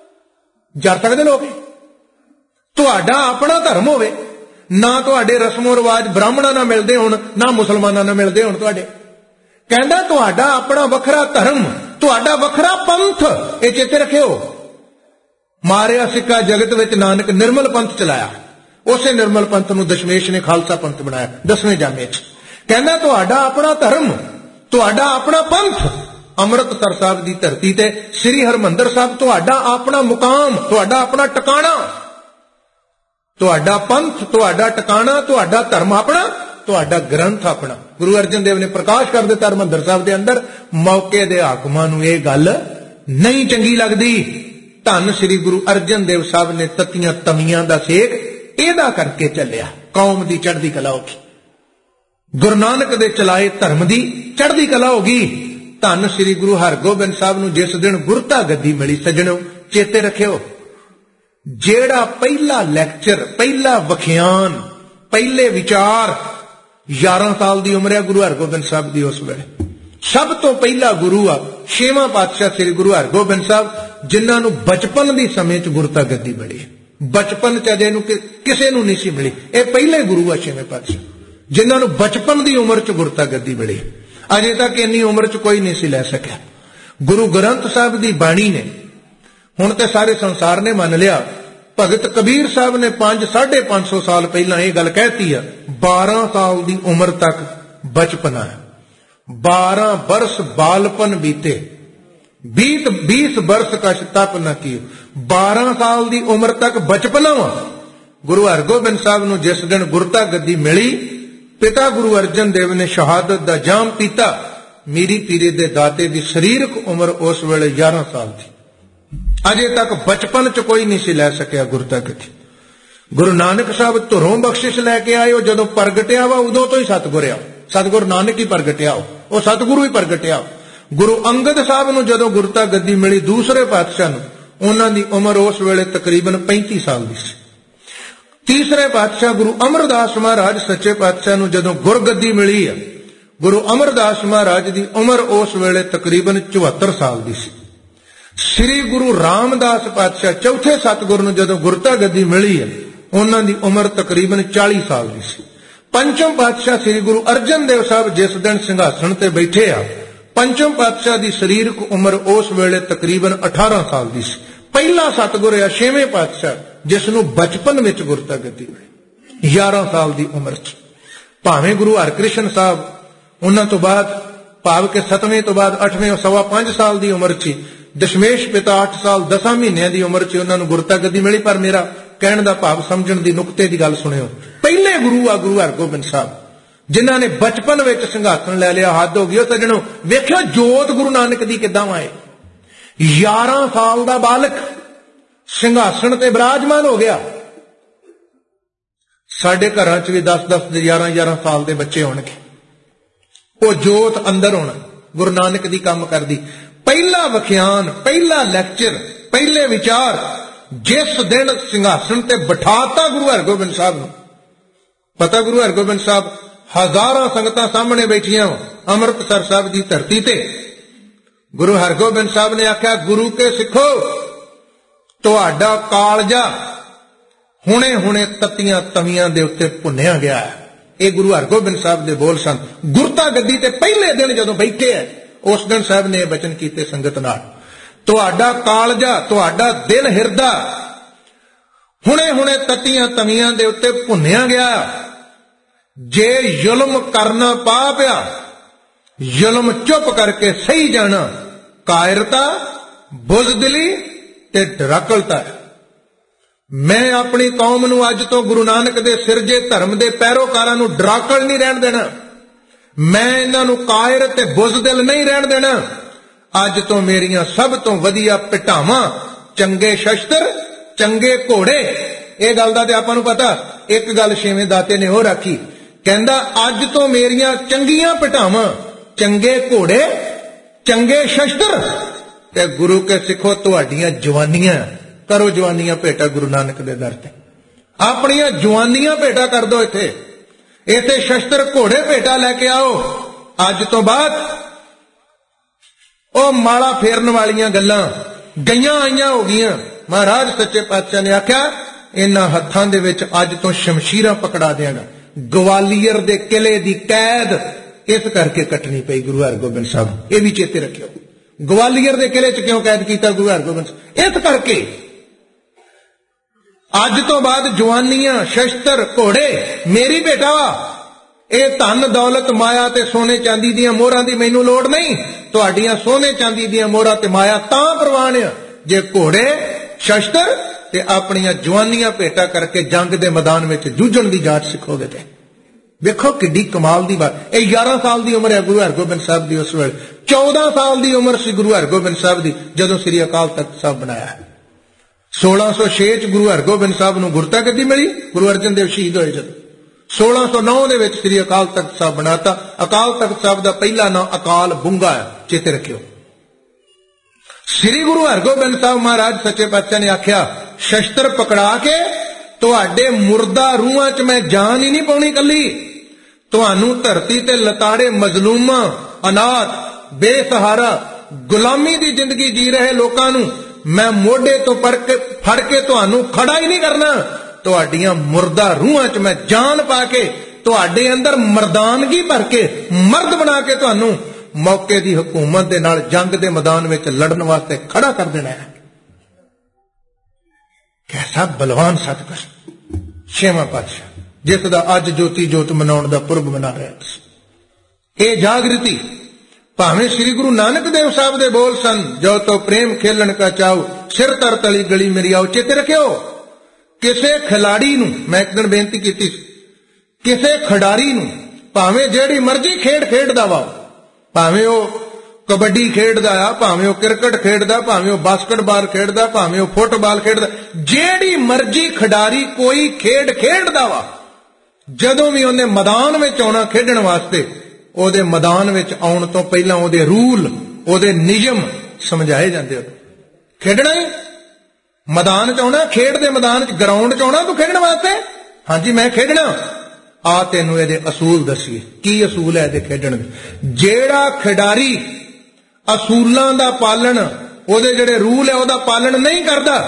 जर सकदे लोग। तुहाडा अपना धर्म होवे, ना तुहाडे रस्मो रिवाज ब्राह्मणां नाल मिलदे होण, ना मुसलमानां नाल मिलदे होण तुहाडे। कहंदा तुहाडा अपना वखरा धर्म, तुहाडा वखरा पंथ, ये चेते रखियो। मारिया सिक्का जगत विच नानक निर्मल पंथ चलाया, उसे निर्मल पंथ नूं दशमेश ने खालसा पंथ बनाया दसवें जामे च। कहंदा तुहाडा अपना धर्म, तुहाडा अपना पंथ, अमृतसर साहब दी धरती ते श्री हरमंदर साहब तुहाडा अपना मुकाम, तुहाडा अपना टिकाणा, तुहाडा पंथ, तुहाडा टिकाणा, तुहाडा धर्म अपना, तुहाडा ग्रंथ अपना। गुरु अर्जन देव ने प्रकाश कर दिता हरमंदर साहब दे अंदर। मौके दे हाकमां नूं इह गल नहीं चंगी लगदी। धन श्री गुरु अर्जन देव साहब ने तत्तियां तवियां दा सेक इहदा करके चलिया। कौम दी चढ़दी कला होगी, गुरु नानक दे चलाए धर्म दी चढ़दी कला होगी। धन श्री गुरु हरगोबिंद साहब नूं जिस दिन गुरता गद्दी मिली, सजणों चेते रखियो, जेड़ा पहला लैक्चर, पहला वखियान, पहले विचार ग्यारह साल की उम्र है गुरु हरगोबिंद साहब की। उस वेले सब तो पहला गुरु आ छेवां पातशाह श्री गुरु हरगोबिंद साहब, जिन्हां नूं बचपन दी समय च गुरता गद्दी मिली। बचपन च अजे नूं किसे नूं नहीं सी मिली। ये पहले गुरु आ छेवें पातशाह, जिन्हां नूं बचपन दी उम्र च गुरता गद्दी मिली। अजे तक इन्नी उम्र च कोई नहीं सी लै सकिया। गुरु ग्रंथ साहब की बाणी ने हुण ते सारे संसार ने मान लिया। भगत कबीर साहब ने पांच साढ़े पांच सौ साल पहला यह गल कहती है, बारह साल की उम्र तक बचपना है, बारह वर्ष बालपन बीते, बीत बीस वर्ष का तप न कियो, बारह साल की उम्र तक बचपना वा। गुरु हरगोबिंद साहब नूं जिस दिन गुरता गद्दी मिली, पिता गुरु अर्जन देव ने शहादत दा जाम पीता। मीरी पीरे दे दाते दी शरीरक उम्र उस वेले ग्यारह साल थी। अजे तक बचपन च कोई नहीं सी लै सकिया गुरता गद्दी। गुरु नानक साहब धुरों बख्शिश लैके आए हो, जदों प्रगटिया वा उदों तो ही सतगुर आ, सतगुरु नानक ही प्रगटिया हो। ਉਹ ਸਤਿਗੁਰੂ ਹੀ ਪ੍ਰਗਟਿਆ। ਗੁਰੂ ਅੰਗਦ ਸਾਹਿਬ ਨੂੰ ਜਦੋਂ ਗੁਰਤਾ ਗੱਦੀ ਮਿਲੀ ਦੂਸਰੇ ਪਾਤਸ਼ਾਹ ਨੂੰ, ਉਹਨਾਂ ਦੀ ਉਮਰ ਉਸ ਵੇਲੇ ਤਕਰੀਬਨ ਪੈਂਤੀ ਸਾਲ ਦੀ ਸੀ। ਤੀਸਰੇ ਪਾਤਸ਼ਾਹ ਗੁਰੂ ਅਮਰਦਾਸ ਮਹਾਰਾਜ ਸੱਚੇ ਪਾਤਸ਼ਾਹ ਨੂੰ ਜਦੋਂ ਗੁਰਗੱਦੀ ਮਿਲੀ ਆ, ਗੁਰੂ ਅਮਰਦਾਸ ਮਹਾਰਾਜ ਦੀ ਉਮਰ ਉਸ ਵੇਲੇ ਤਕਰੀਬਨ ਚੁਹੱਤਰ ਸਾਲ ਦੀ ਸੀ। ਸ੍ਰੀ ਗੁਰੂ ਰਾਮਦਾਸ ਪਾਤਸ਼ਾਹ ਚੌਥੇ ਸਤਿਗੁਰ ਨੂੰ ਜਦੋਂ ਗੁਰਤਾ ਗੱਦੀ ਮਿਲੀ ਹੈ, ਉਹਨਾਂ ਦੀ ਉਮਰ ਤਕਰੀਬਨ ਚਾਲੀ ਸਾਲ ਦੀ ਸੀ। ਪੰਚਮ ਪਾਤਸ਼ਾਹ ਸ੍ਰੀ ਗੁਰੂ ਅਰਜਨ ਦੇਵ ਸਾਹਿਬ ਜਿਸ ਦਿਨ ਸਿੰਘਾਸਣ ਤੇ ਬੈਠੇ ਆ, ਪੰਚਮ ਪਾਤਸ਼ਾਹ ਦੀ ਸਰੀਰਕ ਉਮਰ ਉਸ ਵੇਲੇ ਤਕਰੀਬਨ ਅਠਾਰਾਂ ਸਾਲ ਦੀ ਸੀ। ਪਹਿਲਾ ਸਤਿਗੁਰ ਆ ਛੇਵੇਂ ਪਾਤਸ਼ਾਹ, ਜਿਸ ਨੂੰ ਬਚਪਨ ਵਿੱਚ ਗੁਰਤਾ ਗੱਦੀ ਮਿਲੀ ਗਿਆਰਾਂ ਸਾਲ ਦੀ ਉਮਰ 'ਚ। ਭਾਵੇਂ ਗੁਰੂ ਹਰਕ੍ਰਿਸ਼ਨ ਸਾਹਿਬ ਉਹਨਾਂ ਤੋਂ ਬਾਅਦ, ਭਾਵ ਕਿ ਸਤਵੇਂ ਤੋਂ ਬਾਅਦ ਅੱਠਵੇਂ ਸਵਾ ਪੰਜ ਸਾਲ ਦੀ ਉਮਰ 'ਚ, ਦਸ਼ਮੇਸ਼ ਪਿਤਾ ਅੱਠ ਸਾਲ ਦਸਾਂ ਮਹੀਨਿਆਂ ਦੀ ਉਮਰ 'ਚ ਉਹਨਾਂ ਨੂੰ ਗੁਰਤਾ ਗੱਦੀ ਮਿਲੀ। ਪਰ ਮੇਰਾ ਕਹਿਣ ਦਾ ਭਾਵ ਸਮਝਣ ਦੀ ਨੁਕਤੇ ਦੀ ਗੱਲ ਸੁਣਿਓ। ਪਹਿਲੇ ਗੁਰੂ ਆ ਗੁਰੂ ਹਰਗੋਬਿੰਦ ਸਾਹਿਬ, ਜਿਨ੍ਹਾਂ ਨੇ ਬਚਪਨ ਵਿੱਚ ਸਿੰਘਾਸਣ ਲੈ ਲਿਆ। ਹੱਦ ਹੋ ਗਈ ਉਹ ਸੱਜਣੋ। ਵੇਖਿਓ ਜੋਤ ਗੁਰੂ ਨਾਨਕ ਦੀ ਕਿੱਦਾਂ ਆਏ। ਗਿਆਰਾਂ ਸਾਲ ਦਾ ਬਾਲਕ ਸਿੰਘਾਸਣ ਤੇ ਬਿਰਾਜਮਾਨ ਹੋ ਗਿਆ। ਸਾਡੇ ਘਰਾਂ 'ਚ ਵੀ ਦਸ ਦਸ ਗਿਆਰਾਂ ਗਿਆਰਾਂ ਸਾਲ ਦੇ ਬੱਚੇ ਹੋਣਗੇ। ਉਹ ਜੋਤ ਅੰਦਰ ਹੋਣਾ ਗੁਰੂ ਨਾਨਕ ਦੀ ਕੰਮ ਕਰਦੀ। ਪਹਿਲਾ ਵਿਖਿਆਨ, ਪਹਿਲਾ ਲੈਕਚਰ, ਪਹਿਲੇ ਵਿਚਾਰ ਜਿਸ ਦਿਨ ਸਿੰਘਾਸਣ ਤੇ ਬਿਠਾਤਾ ਗੁਰੂ ਹਰਗੋਬਿੰਦ ਸਾਹਿਬ ਨੂੰ। ਪਤਾ ਗੁਰੂ ਹਰਗੋਬਿੰਦ ਸਾਹਿਬ ਹਜ਼ਾਰਾਂ ਸੰਗਤਾਂ ਸਾਹਮਣੇ ਬੈਠੀਆਂ ਅੰਮ੍ਰਿਤਸਰ ਸਾਹਿਬ ਦੀ ਧਰਤੀ ਤੇ। ਗੁਰੂ ਹਰਗੋਬਿੰਦ ਸਾਹਿਬ ਨੇ ਆਖਿਆ, ਗੁਰੂ ਕੇ ਸਿੱਖੋ, ਤੁਹਾਡਾ ਕਾਲਜਾ ਹੁਣੇ ਹੁਣੇ ਤਤੀਆਂ ਤਵੀਆਂ ਦੇ ਉੱਤੇ ਭੁੰਨਿਆ ਗਿਆ ਹੈ। ਇਹ ਗੁਰੂ ਹਰਗੋਬਿੰਦ ਸਾਹਿਬ ਦੇ ਬੋਲ ਸਨ। ਗੁਰਤਾ ਗੱਦੀ ਤੇ ਪਹਿਲੇ ਦਿਨ ਜਦੋਂ ਬੈਠੇ ਹੈ, ਉਸ ਦਿਨ ਸਾਹਿਬ ਨੇ ਇਹ ਬਚਨ ਕੀਤੇ ਸੰਗਤ ਨਾਲ, ਤੁਹਾਡਾ ਕਾਲਜਾ, ਤੁਹਾਡਾ ਦਿਲ ਹਿਰਦਾ ਹੁਣੇ ਹੁਣੇ ਤਤੀਆਂ ਤਵੀਆਂ ਦੇ ਉੱਤੇ ਭੁੰਨਿਆ ਗਿਆ। ਜੇ ਜ਼ੁਲਮ ਕਰਨਾ ਪਾ ਪਿਆ, ਜ਼ੁਲਮ ਚੁੱਪ ਕਰਕੇ ਸਹੀ ਜਾਣਾ, ਕਾਇਰਤਾ, ਬੁਜ਼ਦਿਲੀ ਤੇ ਡਰਾਕਲਤਾ ਹੈ। ਮੈਂ ਆਪਣੀ ਕੌਮ ਨੂੰ ਅੱਜ ਤੋਂ ਗੁਰੂ ਨਾਨਕ ਦੇ ਸਿਰਜੇ ਧਰਮ ਦੇ ਪੈਰੋਕਾਰਾਂ ਨੂੰ ਡਰਾਕਲ ਨਹੀਂ ਰਹਿਣ ਦੇਣਾ। ਮੈਂ ਇਹਨਾਂ ਨੂੰ ਕਾਇਰ ਤੇ ਬੁਜ਼ਦਿਲ ਨਹੀਂ ਰਹਿਣ ਦੇਣਾ। ਅੱਜ ਤੋਂ ਮੇਰੀਆਂ ਸਭ ਤੋਂ ਵਧੀਆ ਪਿਟਾਵਾਂ, ਚੰਗੇ ਸ਼ਸਤਰ, ਚੰਗੇ ਘੋੜੇ। ਇਹ ਗੱਲ ਦਾ ਤੇ ਆਪਾਂ ਨੂੰ ਪਤਾ। ਇੱਕ ਗੱਲ ਛੇਵੇਂ ਦਾਤੇ ਨੇ ਹੋਰ ਆਖੀ, ਕਹਿੰਦਾ ਅੱਜ ਤੋਂ ਮੇਰੀਆਂ ਚੰਗੀਆਂ ਪਿਟਾਵਾਂ, ਚੰਗੇ ਘੋੜੇ, ਚੰਗੇ ਸ਼ਸਤਰ ਤੇ ਗੁਰੂ ਕੇ ਸਿੱਖੋ ਤੁਹਾਡੀਆਂ ਜਵਾਨੀਆਂ। ਕਰੋ ਜਵਾਨੀਆਂ ਭੇਟਾ ਗੁਰੂ ਨਾਨਕ ਦੇ ਦਰ ਤੇ। ਆਪਣੀਆਂ ਜਵਾਨੀਆਂ ਭੇਟਾ ਕਰ ਦੋ। ਇੱਥੇ ਇੱਥੇ ਸ਼ਸਤਰ ਘੋੜੇ ਭੇਟਾ ਲੈ ਕੇ ਆਓ। ਅੱਜ ਤੋਂ ਬਾਅਦ ਉਹ ਮਾਲਾ ਫੇਰਨ ਵਾਲੀਆਂ ਗੱਲਾਂ ਗਈਆਂ ਆਈਆਂ ਹੋ ਗਈਆਂ। ਮਹਾਰਾਜ ਸੱਚੇ ਪਾਤਸ਼ਾਹ ਨੇ ਆਖਿਆ, ਇਹਨਾਂ ਹੱਥਾਂ ਦੇ ਵਿੱਚ ਅੱਜ ਤੋਂ ਸ਼ਮਸ਼ੀਰਾਂ ਪਕੜਾ ਦਿਆਂਗਾ। ਗਵਾਲੀਅਰ ਦੇ ਕਿਲੇ ਦੀ ਕੈਦ ਇਸ ਕਰਕੇ ਕੱਟਣੀ ਪਈ ਗੁਰੂ ਹਰਗੋਬਿੰਦ ਸਾਹਿਬ। ਇਹ ਵੀ ਚੇਤੇ ਰੱਖਿਓ। ਗਵਾਲੀਅਰ ਦੇ ਕਿਲੇ 'ਚ ਕਿਉਂ ਕੈਦ ਕੀਤਾ ਗੁਰੂ ਹਰਗੋਬਿੰਦ ਸਾਹਿਬ? ਇਸ ਕਰਕੇ ਅੱਜ ਤੋਂ ਬਾਅਦ ਜਵਾਨੀਆਂ, ਸ਼ਸਤਰ, ਘੋੜੇ ਮੇਰੀ ਭੇਟਾ। ਇਹ ਧਨ ਦੌਲਤ, ਮਾਇਆ ਤੇ ਸੋਨੇ ਚਾਂਦੀ ਦੀਆਂ ਮੋਹਰਾਂ ਦੀ ਮੈਨੂੰ ਲੋੜ ਨਹੀਂ। ਤੁਹਾਡੀਆਂ ਸੋਨੇ ਚਾਂਦੀ ਦੀਆਂ ਮੋਹਰਾਂ ਤੇ ਮਾਇਆ ਤਾਂ ਪ੍ਰਵਾਨ ਆ ਜੇ ਘੋੜੇ, ਸ਼ਸਤਰ ਤੇ ਆਪਣੀਆਂ ਜਵਾਨੀਆਂ ਭੇਟਾ ਕਰਕੇ ਜੰਗ ਦੇ ਮੈਦਾਨ ਵਿੱਚ ਜੂਝਣ ਦੀ ਜਾਚ ਸਿੱਖੋਗੇ। ਤੇ ਵੇਖੋ ਕਿੱਡੀ ਕਮਾਲ ਦੀ ਬਾਤ। ਇਹ ਗਿਆਰਾਂ ਸਾਲ ਦੀ ਉਮਰ ਹੈ ਗੁਰੂ ਹਰਗੋਬਿੰਦ ਸਾਹਿਬ ਦੀ। ਉਸ ਵੇਲੇ ਚੌਦਾਂ ਸਾਲ ਦੀ ਉਮਰ ਸੀ ਗੁਰੂ ਹਰਗੋਬਿੰਦ ਸਾਹਿਬ ਦੀ ਜਦੋਂ ਸ੍ਰੀ ਅਕਾਲ ਤਖਤ ਸਾਹਿਬ ਬਣਾਇਆ। ਸੋਲਾਂ ਸੌ ਛੇ 'ਚ ਗੁਰੂ ਹਰਗੋਬਿੰਦ ਸਾਹਿਬ ਨੂੰ ਗੁਰਤਾ ਗੱਦੀ ਮਿਲੀ। ਗੁਰੂ ਅਰਜਨ ਦੇਵ ਸ਼ਹੀਦ ਹੋਏ ਜਦੋਂ। ਸੋਲਾਂ ਸੌ ਨੌ ਦੇ ਵਿੱਚ ਸ੍ਰੀ ਅਕਾਲ ਤਖਤ ਸਾਹਿਬ ਬਣਾਤਾ। ਅਕਾਲ ਤਖਤ ਸਾਹਿਬ ਦਾ ਪਹਿਲਾ ਨਾਂ ਅਕਾਲ ਬੁੰਗਾ ਹੈ, ਚੇਤੇ ਰੱਖਿਓ। ਸ੍ਰੀ ਗੁਰੂ ਹਰਗੋਬਿੰਦ ਸਾਹਿਬ ਮਹਾਰਾਜ ਸੱਚੇ ਪਾਤਸ਼ਾਹ ਨੇ ਆਖਿਆ, ਸ਼ਸਤਰ ਪਕੜਾ ਕੇ ਤੁਹਾਡੇ ਮੁਰਦਾ ਰੂਹਾਂ 'ਚ ਮੈਂ ਜਾਨ ਹੀ ਨਹੀਂ ਪਾਉਣੀ ਕੱਲੀ। ਤੁਹਾਨੂੰ ਧਰਤੀ ਤੇ ਲਤਾੜੇ ਮਜ਼ਲੂਮਾਂ, ਅਨਾਥ, ਬੇਸਹਾਰਾ, ਗੁਲਾਮੀ ਦੀ ਜ਼ਿੰਦਗੀ ਜੀ ਰਹੇ ਲੋਕਾਂ ਨੂੰ ਮੈਂ ਮੋਢੇ ਤੋਂ ਫੜ ਕੇ ਤੁਹਾਨੂੰ ਖੜਾ ਹੀ ਨਹੀਂ ਕਰਨਾ। ਤੁਹਾਡੀਆਂ ਮੁਰਦਾ ਰੂਹਾਂ 'ਚ ਮੈਂ ਜਾਨ ਪਾ ਕੇ, ਤੁਹਾਡੇ ਅੰਦਰ ਮਰਦਾਨਗੀ ਭਰ ਕੇ, ਮਰਦ ਬਣਾ ਕੇ ਤੁਹਾਨੂੰ ਮੌਕੇ ਦੀ ਹਕੂਮਤ ਦੇ ਨਾਲ ਜੰਗ ਦੇ ਮੈਦਾਨ ਵਿੱਚ ਲੜਨ ਵਾਸਤੇ ਖੜਾ ਕਰ ਦੇਣਾ ਹੈ। ਕੈਸਾ ਬਲਵਾਨ ਸਤਿਗੁਰ ਛੇਵਾਂ ਪਾਤਸ਼ਾਹ, ਜਿਸ ਦਾ ਅੱਜ ਜੋਤੀ ਜੋਤ ਮਨਾਉਣ ਦਾ ਪੁਰਬ ਮਨਾ ਰਿਹਾ ਸੀ। ਇਹ ਜਾਗ੍ਰਿਤੀ ਭਾਵੇਂ ਸ੍ਰੀ ਗੁਰੂ ਨਾਨਕ ਦੇਵ ਸਾਹਿਬ ਦੇ ਬੋਲ ਸਨ, ਜੋ ਤੋ ਪ੍ਰੇਮ ਖੇਲਣ ਕਾ ਚਾਓ, ਸਿਰ ਤਰ ਤਲੀ ਗਲੀ ਮੇਰੀ ਆਓ। ਚੇਤੇ ਰੱਖਿਓ, ਕਿਸੇ ਖਿਲਾੜੀ ਨੂੰ ਮੈਂ ਇੱਕ ਦਿਨ ਬੇਨਤੀ ਕੀਤੀ ਸੀ, ਕਿਸੇ ਖਿਡਾਰੀ ਨੂੰ ਭਾਵੇਂ ਜਿਹੜੀ ਮਰਜ਼ੀ ਖੇਡ ਖੇਡਦਾ ਵਾ, ਭਾਵੇਂ ਉਹ ਕਬੱਡੀ ਖੇਡਦਾ ਆ, ਭਾਵੇਂ ਉਹ ਕ੍ਰਿਕਟ ਖੇਡਦਾ, ਭਾਵੇਂ ਉਹ ਬਾਸਕਟਬਾਲ ਖੇਡਦਾ, ਭਾਵੇਂ ਉਹ ਫੁੱਟਬਾਲ ਖੇਡਦਾ, ਜਿਹੜੀ ਮਰਜ਼ੀ ਖਿਡਾਰੀ ਕੋਈ ਖੇਡ ਖੇਡਦਾ ਵਾ, ਜਦੋਂ ਵੀ ਉਹਨੇ ਮੈਦਾਨ ਵਿੱਚ ਆਉਣਾ ਖੇਡਣ ਵਾਸਤੇ, ਉਹਦੇ ਮੈਦਾਨ ਵਿੱਚ ਆਉਣ ਤੋਂ ਪਹਿਲਾਂ ਉਹਦੇ ਰੂਲ, ਉਹਦੇ ਨਿਯਮ ਸਮਝਾਏ ਜਾਂਦੇ। ਖੇਡਣਾ ਹੀ ਮੈਦਾਨ ਚ ਆਉਣਾ, ਖੇਡ ਦੇ ਮੈਦਾਨ ਚ, ਗਰਾਊਂਡ ਚ ਆਉਣਾ ਤੂੰ ਖੇਡਣ ਵਾਸਤੇ। ਹਾਂਜੀ ਮੈਂ ਖੇਡਣਾ, ਆ ਤੈਨੂੰ ਇਹਦੇ ਅਸੂਲ ਦਸੀਏ। ਕੀ ਅਸੂਲ ਹੈ ਇਹਦੇ ਖੇਡਣ ਦੇ? ਜਿਹੜਾ ਖਿਡਾਰੀ ਅਸੂਲਾਂ ਦਾ ਪਾਲਣ, ਉਹਦੇ ਜਿਹੜੇ ਰੂਲ ਹੈ ਉਹਦਾ ਪਾਲਣ ਨਹੀਂ ਕਰਦਾ,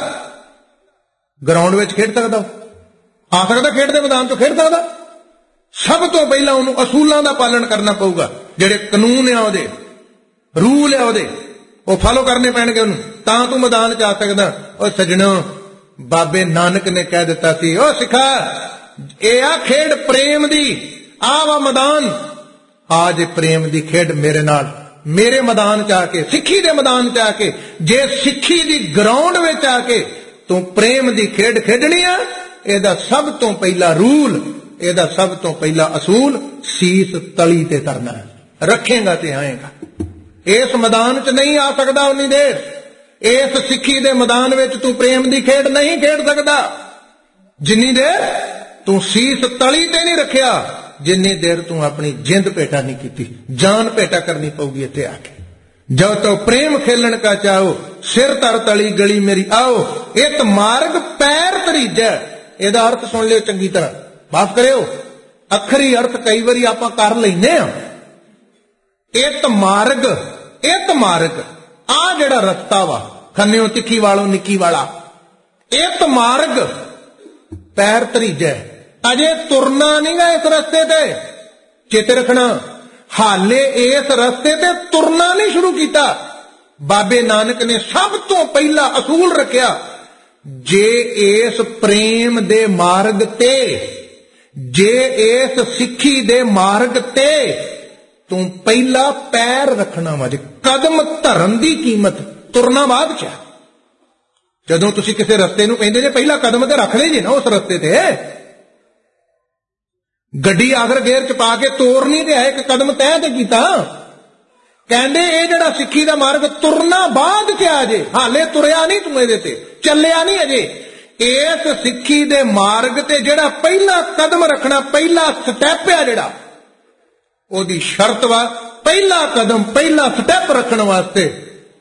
ਗਰਾਊਂਡ ਵਿੱਚ ਖੇਡ ਸਕਦਾ? ਆ ਸਕਦਾ ਖੇਡ ਦੇ ਮੈਦਾਨ ਤੋਂ ਖੇਡ ਸਕਦਾ? ਸਭ ਤੋਂ ਪਹਿਲਾਂ ਉਹਨੂੰ ਅਸੂਲਾਂ ਦਾ ਪਾਲਣ ਕਰਨਾ ਪਊਗਾ। ਜਿਹੜੇ ਕਾਨੂੰਨ ਆ ਉਹਦੇ, ਰੂਲ ਆ ਉਹਦੇ, ਉਹ ਫਾਲੋ ਕਰਨੇ ਪੈਣਗੇ ਉਹਨੂੰ, ਤਾਂ ਤੂੰ ਮੈਦਾਨ ਚ ਆ ਸਕਦਾ। ਉਹ ਸੱਜਣੋ, ਬਾਬੇ ਨਾਨਕ ਨੇ ਕਹਿ ਦਿੱਤਾ ਸੀ, ਉਹ ਸਿੱਖਾ ਇਹ ਆ ਖੇਡ ਪ੍ਰੇਮ ਦੀ, ਆ ਵਾ ਮੈਦਾਨ, ਆ ਜੇ ਪ੍ਰੇਮ ਦੀ ਖੇਡ ਮੇਰੇ ਨਾਲ, ਮੇਰੇ ਮੈਦਾਨ ਚ ਆ ਕੇ, ਸਿੱਖੀ ਦੇ ਮੈਦਾਨ ਚ ਆ ਕੇ, ਜੇ ਸਿੱਖੀ ਦੀ ਗਰਾਊਂਡ ਵਿੱਚ ਆ ਕੇ ਤੂੰ ਪ੍ਰੇਮ ਦੀ ਖੇਡ ਖੇਡਣੀ ਆ, ਇਹਦਾ ਸਭ ਤੋਂ ਪਹਿਲਾ ਰੂਲ, ਇਹਦਾ ਸਭ ਤੋਂ ਪਹਿਲਾ ਅਸੂਲ, ਸੀਸ ਤਲੀ ਤੇ ਧਰਨਾ ਹੈ। ਰੱਖੇਗਾ ਤੇ ਆਏਗਾ। ਇਸ ਮੈਦਾਨ ਚ ਨਹੀਂ ਆ ਸਕਦਾ ਉਨੀ ਦੇਰ, ਇਸ ਸਿੱਖੀ ਦੇ ਮੈਦਾਨ ਵਿੱਚ ਤੂੰ ਪ੍ਰੇਮ ਦੀ ਖੇਡ ਨਹੀਂ ਖੇਡ ਸਕਦਾ ਜਿੰਨੀ ਦੇਰ ਤੂੰ ਸੀਸ ਤਲੀ ਤੇ ਨਹੀਂ ਰੱਖਿਆ, ਜਿੰਨੀ ਦੇਰ ਤੂੰ ਆਪਣੀ ਜਿੰਦ ਭੇਟਾ ਨਹੀਂ ਕੀਤੀ। ਜਾਨ ਭੇਟਾ ਕਰਨੀ ਪਊਗੀ ਇੱਥੇ ਆ ਕੇ। ਜੋ ਤੋ ਪ੍ਰੇਮ ਖੇਲਣ ਕਾ ਚਾਹੋ, ਸਿਰ ਧਰ ਤਲੀ ਗਲੀ ਮੇਰੀ ਆਓ, ਇੱਕ ਮਾਰਗ ਪੈਰ ਤਰੀਜੈ। ਇਹਦਾ ਅਰਥ ਸੁਣ ਲਿਓ ਚੰਗੀ ਤਰ੍ਹਾਂ, ਮਾਫ ਕਰਿਓ, ਅੱਖਰੀ ਅਰਥ ਕਈ ਵਾਰੀ ਆਪਾਂ ਕਰ ਲੈਨੇ ਆ। ਇੱਕ ਮਾਰਗ, ਇੱਕ ਮਾਰਗ, ਆ ਜਿਹੜਾ ਰਸਤਾ ਵਾ, ਖੰਨਿਓ ਤਿੱਖੀ ਵਾਲੋਂ ਨਿੱਕੀ ਵਾਲਾ, ਇੱਕ ਮਾਰਗ ਪੈਰ ਤਰੀਜੈ। ਅਜੇ ਤੁਰਨਾ ਨਹੀਂ ਗਾ ਇਸ ਰਸਤੇ ਤੇ, ਚੇਤੇ ਰੱਖਣਾ, ਹਾਲੇ ਇਸ ਰਸਤੇ ਤੇ ਤੁਰਨਾ ਨਹੀਂ ਸ਼ੁਰੂ ਕੀਤਾ। ਬਾਬੇ ਨਾਨਕ ਨੇ ਸਭ ਤੋਂ ਪਹਿਲਾ ਅਸੂਲ ਰੱਖਿਆ, ਜੇ ਇਸ ਪ੍ਰੇਮ ਦੇ ਮਾਰਗ ਤੇ, ਜੇ ਇਸ ਸਿੱਖੀ ਦੇ ਮਾਰਗ ਤੇ ਤੂੰ ਪਹਿਲਾ ਪੈਰ ਰੱਖਣਾ ਵਾ, ਜੇ ਕਦਮ ਧਰਨ ਦੀ ਕੀਮਤ, ਤੁਰਨਾ ਬਾਅਦ ਚ। ਜਦੋਂ ਤੁਸੀਂ ਕਿਸੇ ਰਸਤੇ ਨੂੰ ਕਹਿੰਦੇ ਜੇ ਪਹਿਲਾ ਕਦਮ ਤੇ ਰੱਖ ਲਈ ਜੇ ਨਾ ਉਸ ਰਸਤੇ ਤੇ, ਗੱਡੀ ਆਖਰ ਗੇਅਰ ਚ ਪਾ ਕੇ ਤੋਰਨੀ ਤੇ ਹੈ, ਇੱਕ ਕਦਮ ਤੈਅ ਤੇ ਕੀਤਾ। ਕਹਿੰਦੇ ਇਹ ਜਿਹੜਾ ਸਿੱਖੀ ਦਾ ਮਾਰਗ ਤੁਰਨਾ ਬਾਅਦ ਚ ਆ ਜੇ, ਹਾਲੇ ਤੁਰਿਆ ਨਹੀਂ ਤੂੰ ਇਹਦੇ ਤੇ, ਚੱਲਿਆ ਨਹੀਂ ਅਜੇ। ਇਸ ਸਿੱਖੀ ਦੇ ਮਾਰਗ ਤੇ ਜਿਹੜਾ ਪਹਿਲਾ ਕਦਮ ਰੱਖਣਾ, ਪਹਿਲਾ ਸਟੈਪ ਆ ਜਿਹੜਾ, ਉਹਦੀ ਸ਼ਰਤ ਵਾ, ਪਹਿਲਾ ਕਦਮ, ਪਹਿਲਾ ਸਟੈਪ ਰੱਖਣ ਵਾਸਤੇ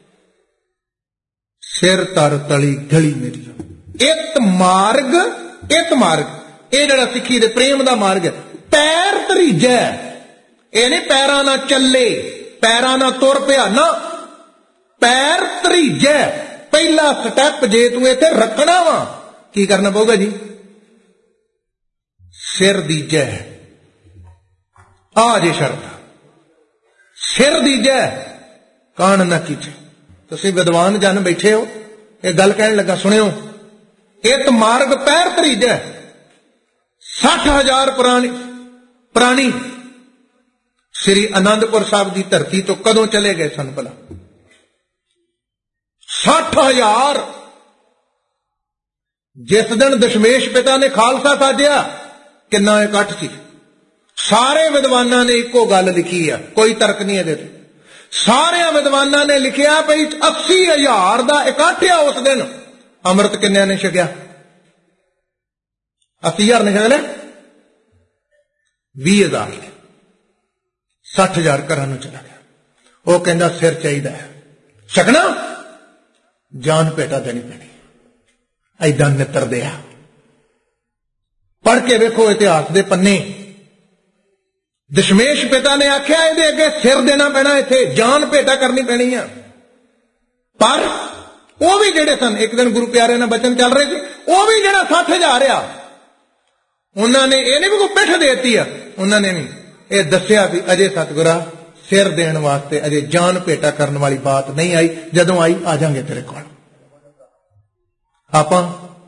ਸਿਰ ਧਰ ਤਲੀ ਗਲੀ ਮੇਰੀ। ਇੱਕ ਮਾਰਗ, ਇੱਕ ਮਾਰਗ, ਇਹ ਜਿਹੜਾ ਸਿੱਖੀ ਦੇ ਪ੍ਰੇਮ ਦਾ ਮਾਰਗ ਹੈ। ਪੈਰ ਤਰੀਜੈ, ਇਹ ਨਹੀਂ ਪੈਰਾਂ ਨਾਲ ਚੱਲੇ, ਪੈਰਾਂ ਨਾਲ ਤੁਰ ਪਿਆ ਨਾ, ਪੈਰ ਤਰੀਜੈ, ਪਹਿਲਾ ਸਟੈਪ ਜੇ ਤੂੰ ਇੱਥੇ ਰੱਖਣਾ ਵਾ, ਕੀ ਕਰਨਾ ਪਊਗਾ ਜੀ? ਸਿਰ ਦੀਜੈ, ਆ ਜੇ ਸ਼ਰਤ, ਸਿਰ ਦੀਜੈ, ਕਾਣ ਨਾ ਕੀਜੈ। ਤੁਸੀਂ ਵਿਦਵਾਨ ਜਨ ਬੈਠੇ ਹੋ, ਇਹ ਗੱਲ ਕਹਿਣ ਲੱਗਾ ਸੁਣਿਓ, ਇੱਕ ਮਾਰਗ ਪੈਰ ਤਰੀਜੈ। ਸੱਠ ਹਜ਼ਾਰ ਪੁਰਾਣੀ ਪ੍ਰਾਣੀ ਸ੍ਰੀ ਅਨੰਦਪੁਰ ਸਾਹਿਬ ਦੀ ਧਰਤੀ ਤੋਂ ਕਦੋਂ ਚਲੇ ਗਏ ਸਨ ਭਲਾ? ਸੱਠ ਹਜ਼ਾਰ। ਜਿਸ ਦਿਨ ਦਸ਼ਮੇਸ਼ ਪਿਤਾ ਨੇ ਖਾਲਸਾ ਸਾਜਿਆ, ਕਿੰਨਾ ਇਕੱਠ ਸੀ। ਸਾਰੇ ਵਿਦਵਾਨਾਂ ਨੇ ਇੱਕੋ ਗੱਲ ਲਿਖੀ ਆ, ਕੋਈ ਤਰਕ ਨਹੀਂ ਇਹਦੇ ਤੇ। ਸਾਰਿਆਂ ਵਿਦਵਾਨਾਂ ਨੇ ਲਿਖਿਆ ਭਈ ਅੱਸੀ ਹਜ਼ਾਰ ਦਾ ਇਕੱਠ ਆ ਉਸ ਦਿਨ। ਅੰਮ੍ਰਿਤ ਕਿੰਨਿਆਂ ਨੇ ਛਕਿਆ? ਅੱਸੀ ਹਜ਼ਾਰ ਨੇ ਛਕਿਆ, ਵੀਹ ਹਜ਼ਾਰ ਨੇ, ਸੱਠ ਹਜ਼ਾਰ ਘਰਾਂ ਨੂੰ ਚਲਾ ਗਿਆ। ਉਹ ਕਹਿੰਦਾ ਸਿਰ ਚਾਹੀਦਾ ਹੈ, ਛਕਣਾ ਜਾਨ ਭੇਟਾ ਦੇਣੀ ਪੈਣੀ। ਐਦਾਂ ਨਿੱਤਰਦੇ ਆ। ਪੜ੍ਹ ਕੇ ਵੇਖੋ ਇਤਿਹਾਸ ਦੇ ਪੰਨੇ। ਦਸ਼ਮੇਸ਼ ਪਿਤਾ ਨੇ ਆਖਿਆ ਇਹਦੇ ਅੱਗੇ ਸਿਰ ਦੇਣਾ ਪੈਣਾ, ਇੱਥੇ ਜਾਨ ਭੇਟਾ ਕਰਨੀ ਪੈਣੀ ਆ। ਪਰ ਉਹ ਵੀ ਜਿਹੜੇ ਸਨ, ਇੱਕ ਦਿਨ ਗੁਰੂ ਪਿਆਰੇ ਨਾਲ ਬਚਨ ਚੱਲ ਰਹੇ ਸੀ, ਉਹ ਵੀ ਜਿਹੜਾ ਸੱਠ ਹਜ਼ਾਰ ਆ, ਉਹਨਾਂ ਨੇ ਇਹ ਨਹੀਂ ਵੀ ਕੋਈ ਪਿੱਠ ਦੇਤੀ ਆ, ਉਹਨਾਂ ਨੇ ਨਹੀਂ ਇਹ ਦੱਸਿਆ ਵੀ ਅਜੇ ਸਤਿਗੁਰਾ ਸਿਰ ਦੇਣ ਵਾਸਤੇ ਅਜੇ ਜਾਨ ਭੇਟਾ ਕਰਨ ਵਾਲੀ ਬਾਤ ਨਹੀਂ ਆਈ, ਜਦੋਂ ਆਈ ਆ ਜਾਾਂਗੇ ਤੇਰੇ ਕੋਲ। ਆਪਾਂ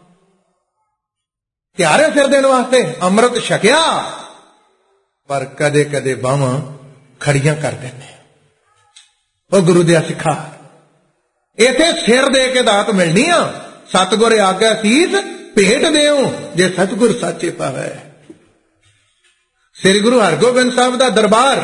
ਤਿਆਰ ਹੈ ਸਿਰ ਦੇਣ ਵਾਸਤੇ, ਅੰਮ੍ਰਿਤ ਛਕਿਆ, ਪਰ ਕਦੇ ਕਦੇ ਬਾਹਾਂ ਖੜੀਆਂ ਕਰ ਦਿੰਦੇ। ਉਹ ਗੁਰੂ ਦੇ ਸਿੱਖਾ, ਇਥੇ ਸਿਰ ਦੇ ਕੇ ਦਾਤ ਮਿਲਣੀ ਆ। ਸਤਿਗੁਰ ਆਗਿਆ ਸੀਸ ਭੇਟ ਦਿਓ, ਜੇ ਸਤਿਗੁਰ ਸਾਚੇ ਪਾਵੈ। ਸ੍ਰੀ ਗੁਰੂ ਹਰਗੋਬਿੰਦ ਸਾਹਿਬ ਦਾ ਦਰਬਾਰ,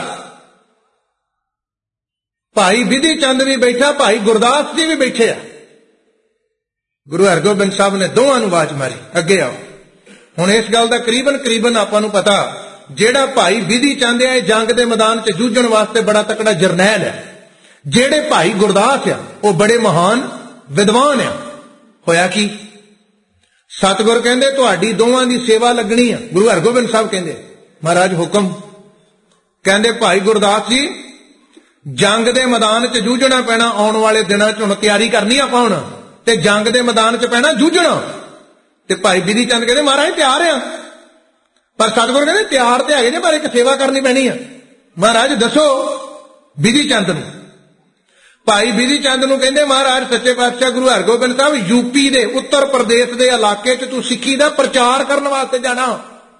ਭਾਈ ਵਿਧੀ ਚੰਦ ਵੀ ਬੈਠਾ, ਭਾਈ ਗੁਰਦਾਸ ਜੀ ਵੀ ਬੈਠੇ ਆ। ਗੁਰੂ ਹਰਗੋਬਿੰਦ ਸਾਹਿਬ ਨੇ ਦੋਵਾਂ ਨੂੰ ਆਵਾਜ਼ ਮਾਰੀ, ਅੱਗੇ ਆਓ। ਹੁਣ ਇਸ ਗੱਲ ਦਾ ਕਰੀਬਨ ਕਰੀਬਨ ਆਪਾਂ ਨੂੰ ਪਤਾ ਜਿਹੜਾ ਭਾਈ ਵਿਧੀ ਚੰਦ ਹੈ ਜੰਗ ਦੇ ਮੈਦਾਨ 'ਚ ਜੂਝਣ ਵਾਸਤੇ ਬੜਾ ਤਕੜਾ ਜਰਨੈਲ ਹੈ। ਜਿਹੜੇ ਭਾਈ ਗੁਰਦਾਸ ਆ ਉਹ ਬੜੇ ਮਹਾਨ ਵਿਦਵਾਨ ਆ। ਹੋਇਆ ਕੀ? ਸਤਿਗੁਰ ਕਹਿੰਦੇ ਤੁਹਾਡੀ ਦੋਵਾਂ ਦੀ ਸੇਵਾ ਲੱਗਣੀ ਆ। ਗੁਰੂ ਹਰਗੋਬਿੰਦ ਸਾਹਿਬ ਕਹਿੰਦੇ ਮਹਾਰਾਜ ਹੁਕਮ। ਕਹਿੰਦੇ ਭਾਈ ਗੁਰਦਾਸ ਜੀ ਜੰਗ ਦੇ ਮੈਦਾਨ 'ਚ ਜੂਝਣਾ ਪੈਣਾ। ਆਉਣ ਵਾਲੇ ਦਿਨਾਂ 'ਚ ਹੁਣ ਤਿਆਰੀ ਕਰਨੀ ਆਪਾਂ ਹੁਣ ਤੇ ਜੰਗ ਦੇ ਮੈਦਾਨ 'ਚ ਪੈਣਾ ਜੂਝਣਾ। ਤੇ ਭਾਈ ਵਿਧੀ ਚੰਦ ਕਹਿੰਦੇ ਮਹਾਰਾਜ ਤਿਆਰ ਆ। ਪਰ ਸਤਿਗੁਰ ਕਹਿੰਦੇ ਤਿਆਰ ਤੇ ਹੈਗੇ ਜੇ ਪਰ ਇੱਕ ਸੇਵਾ ਕਰਨੀ ਪੈਣੀ ਆ। ਮਹਾਰਾਜ ਦੱਸੋ ਵਿਧੀ ਚੰਦ ਨੂੰ। ਭਾਈ ਵਿਧੀ ਚੰਦ ਨੂੰ ਕਹਿੰਦੇ ਮਹਾਰਾਜ ਸੱਚੇ ਪਾਤਸ਼ਾਹ ਗੁਰੂ ਹਰਗੋਬਿੰਦ ਸਾਹਿਬ ਯੂਪੀ ਦੇ ਉੱਤਰ ਪ੍ਰਦੇਸ਼ ਦੇ ਇਲਾਕੇ 'ਚ ਤੂੰ ਸਿੱਖੀ ਦਾ ਪ੍ਰਚਾਰ ਕਰਨ ਵਾਸਤੇ ਜਾਣਾ।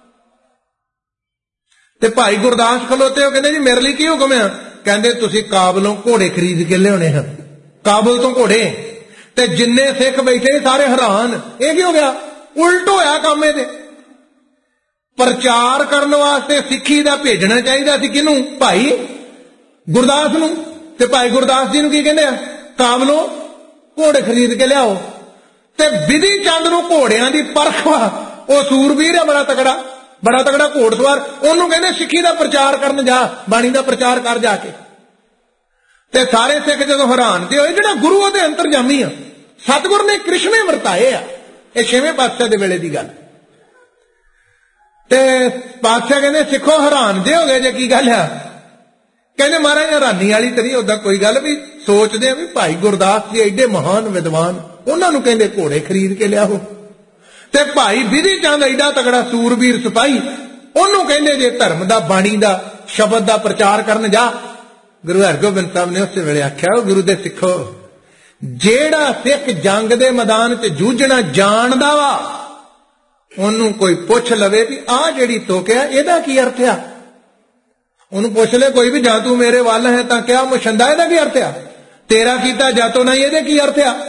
ਤੇ ਭਾਈ ਗੁਰਦਾਸ ਖਲੋਤੇ ਉਹ ਕਹਿੰਦੇ ਜੀ ਮੇਰੇ ਲਈ ਕੀ ਹੁਕਮ ਆ? ਕਹਿੰਦੇ ਤੁਸੀਂ ਕਾਬਲੋਂ ਘੋੜੇ ਖਰੀਦ ਕੇ ਲਿਆਉਣੇ ਹਨ। ਕਾਬਲ ਤੋਂ ਘੋੜੇ। ਤੇ ਜਿੰਨੇ ਸਿੱਖ ਬੈਠੇ ਸਾਰੇ ਹੈਰਾਨ। ਇਹ ਕੀ ਹੋ ਗਿਆ? ਉਲਟ ਹੋਇਆ ਕੰਮ ਇਹਦੇ। ਪ੍ਰਚਾਰ ਕਰਨ ਵਾਸਤੇ ਸਿੱਖੀ ਦਾ ਭੇਜਣਾ ਚਾਹੀਦਾ ਸੀ ਕਿਹਨੂੰ? ਭਾਈ ਗੁਰਦਾਸ ਨੂੰ। ਤੇ ਭਾਈ ਗੁਰਦਾਸ ਜੀ ਨੂੰ ਕੀ ਕਹਿੰਦੇ ਆ? ਕਾਬਲੋਂ ਘੋੜੇ ਖਰੀਦ ਕੇ ਲਿਆਓ। ਤੇ ਵਿਧੀ ਚੰਦ ਨੂੰ ਘੋੜਿਆਂ ਦੀ ਪਰਖ ਵਾ। ਉਹ ਸੂਰਬੀਰ ਆ ਬੜਾ ਤਕੜਾ, ਬੜਾ ਤਕੜਾ ਘੋੜਸਵਾਰ। ਉਹਨੂੰ ਕਹਿੰਦੇ ਸਿੱਖੀ ਦਾ ਪ੍ਰਚਾਰ ਕਰਨ ਜਾ, ਬਾਣੀ ਦਾ ਪ੍ਰਚਾਰ ਕਰ ਜਾ ਕੇ। ਤੇ ਸਾਰੇ ਸਿੱਖ ਜਦੋਂ ਹੈਰਾਨ ਤੇ ਹੋਏ ਜਿਹੜਾ ਗੁਰੂ ਉਹਦੇ ਅੰਤਰਜਾਮੀ ਆ। ਸਤਿਗੁਰ ਨੇ ਕ੍ਰਿਸ਼ਮੇ ਵਰਤਾਏ ਆ। ਇਹ ਛੇਵੇਂ ਪਾਤਸ਼ਾਹ ਦੇ ਵੇਲੇ ਦੀ ਗੱਲ। ਤੇ ਪਾਤਸ਼ਾਹ ਕਹਿੰਦੇ ਸਿੱਖੋ ਹੈਰਾਨ ਜੇ ਹੋ ਗਏ ਜੇ ਕੀ ਗੱਲ ਆ? ਕਹਿੰਦੇ ਮਹਾਰਾਜ ਹੈਰਾਨੀ ਵਾਲੀ ਤਾਂ ਨਹੀਂ, ਉਦਾਂ ਕੋਈ ਗੱਲ ਵੀ ਸੋਚਦੇ ਆ ਵੀ ਭਾਈ ਗੁਰਦਾਸ ਜੀ ਐਡੇ ਮਹਾਨ ਵਿਦਵਾਨ, ਉਹਨਾਂ ਨੂੰ ਕਹਿੰਦੇ ਘੋੜੇ ਖਰੀਦ ਕੇ ਲਿਆਓ। ਤੇ ਭਾਈ ਵਿਧੀ ਚੰਦ ਐਡਾ ਤਕੜਾ ਸੂਰਬੀਰ ਸਿਪਾਹੀ, ਉਹਨੂੰ ਕਹਿੰਦੇ ਜੇ ਧਰਮ ਦਾ ਬਾਣੀ ਦਾ ਸ਼ਬਦ ਦਾ ਪ੍ਰਚਾਰ ਕਰਨ ਜਾ। ਗੁਰੂ ਹਰਗੋਬਿੰਦ ਸਾਹਿਬ ਨੇ ਉਸੇ ਵੇਲੇ ਆਖਿਆ ਉਹ ਗੁਰੂ ਦੇ ਸਿੱਖੋ ਜਿਹੜਾ ਸਿੱਖ ਜੰਗ ਦੇ ਮੈਦਾਨ 'ਚ ਜੂਝਣਾ ਜਾਣਦਾ ਵਾ ਉਹਨੂੰ ਕੋਈ ਪੁੱਛ ਲਵੇ ਵੀ ਆਹ ਜਿਹੜੀ ਤੋਕਿਆ ਇਹਦਾ ਕੀ ਅਰਥ ਆ। ਉਹਨੂੰ ਪੁੱਛ ਲੈ ਕੋਈ ਵੀ ਜਾਂ ਤੂੰ ਮੇਰੇ ਵੱਲ ਹੈ ਤਾਂ ਕਿਆ ਮੁਸ਼ੰਦਾ ਇਹਦਾ ਕੀ ਅਰਥ ਆ? ਤੇਰਾ ਕੀਤਾ ਜਾਤੋ ਨਹੀਂ ਇਹਦੇ ਕੀ ਅਰਥ ਆ?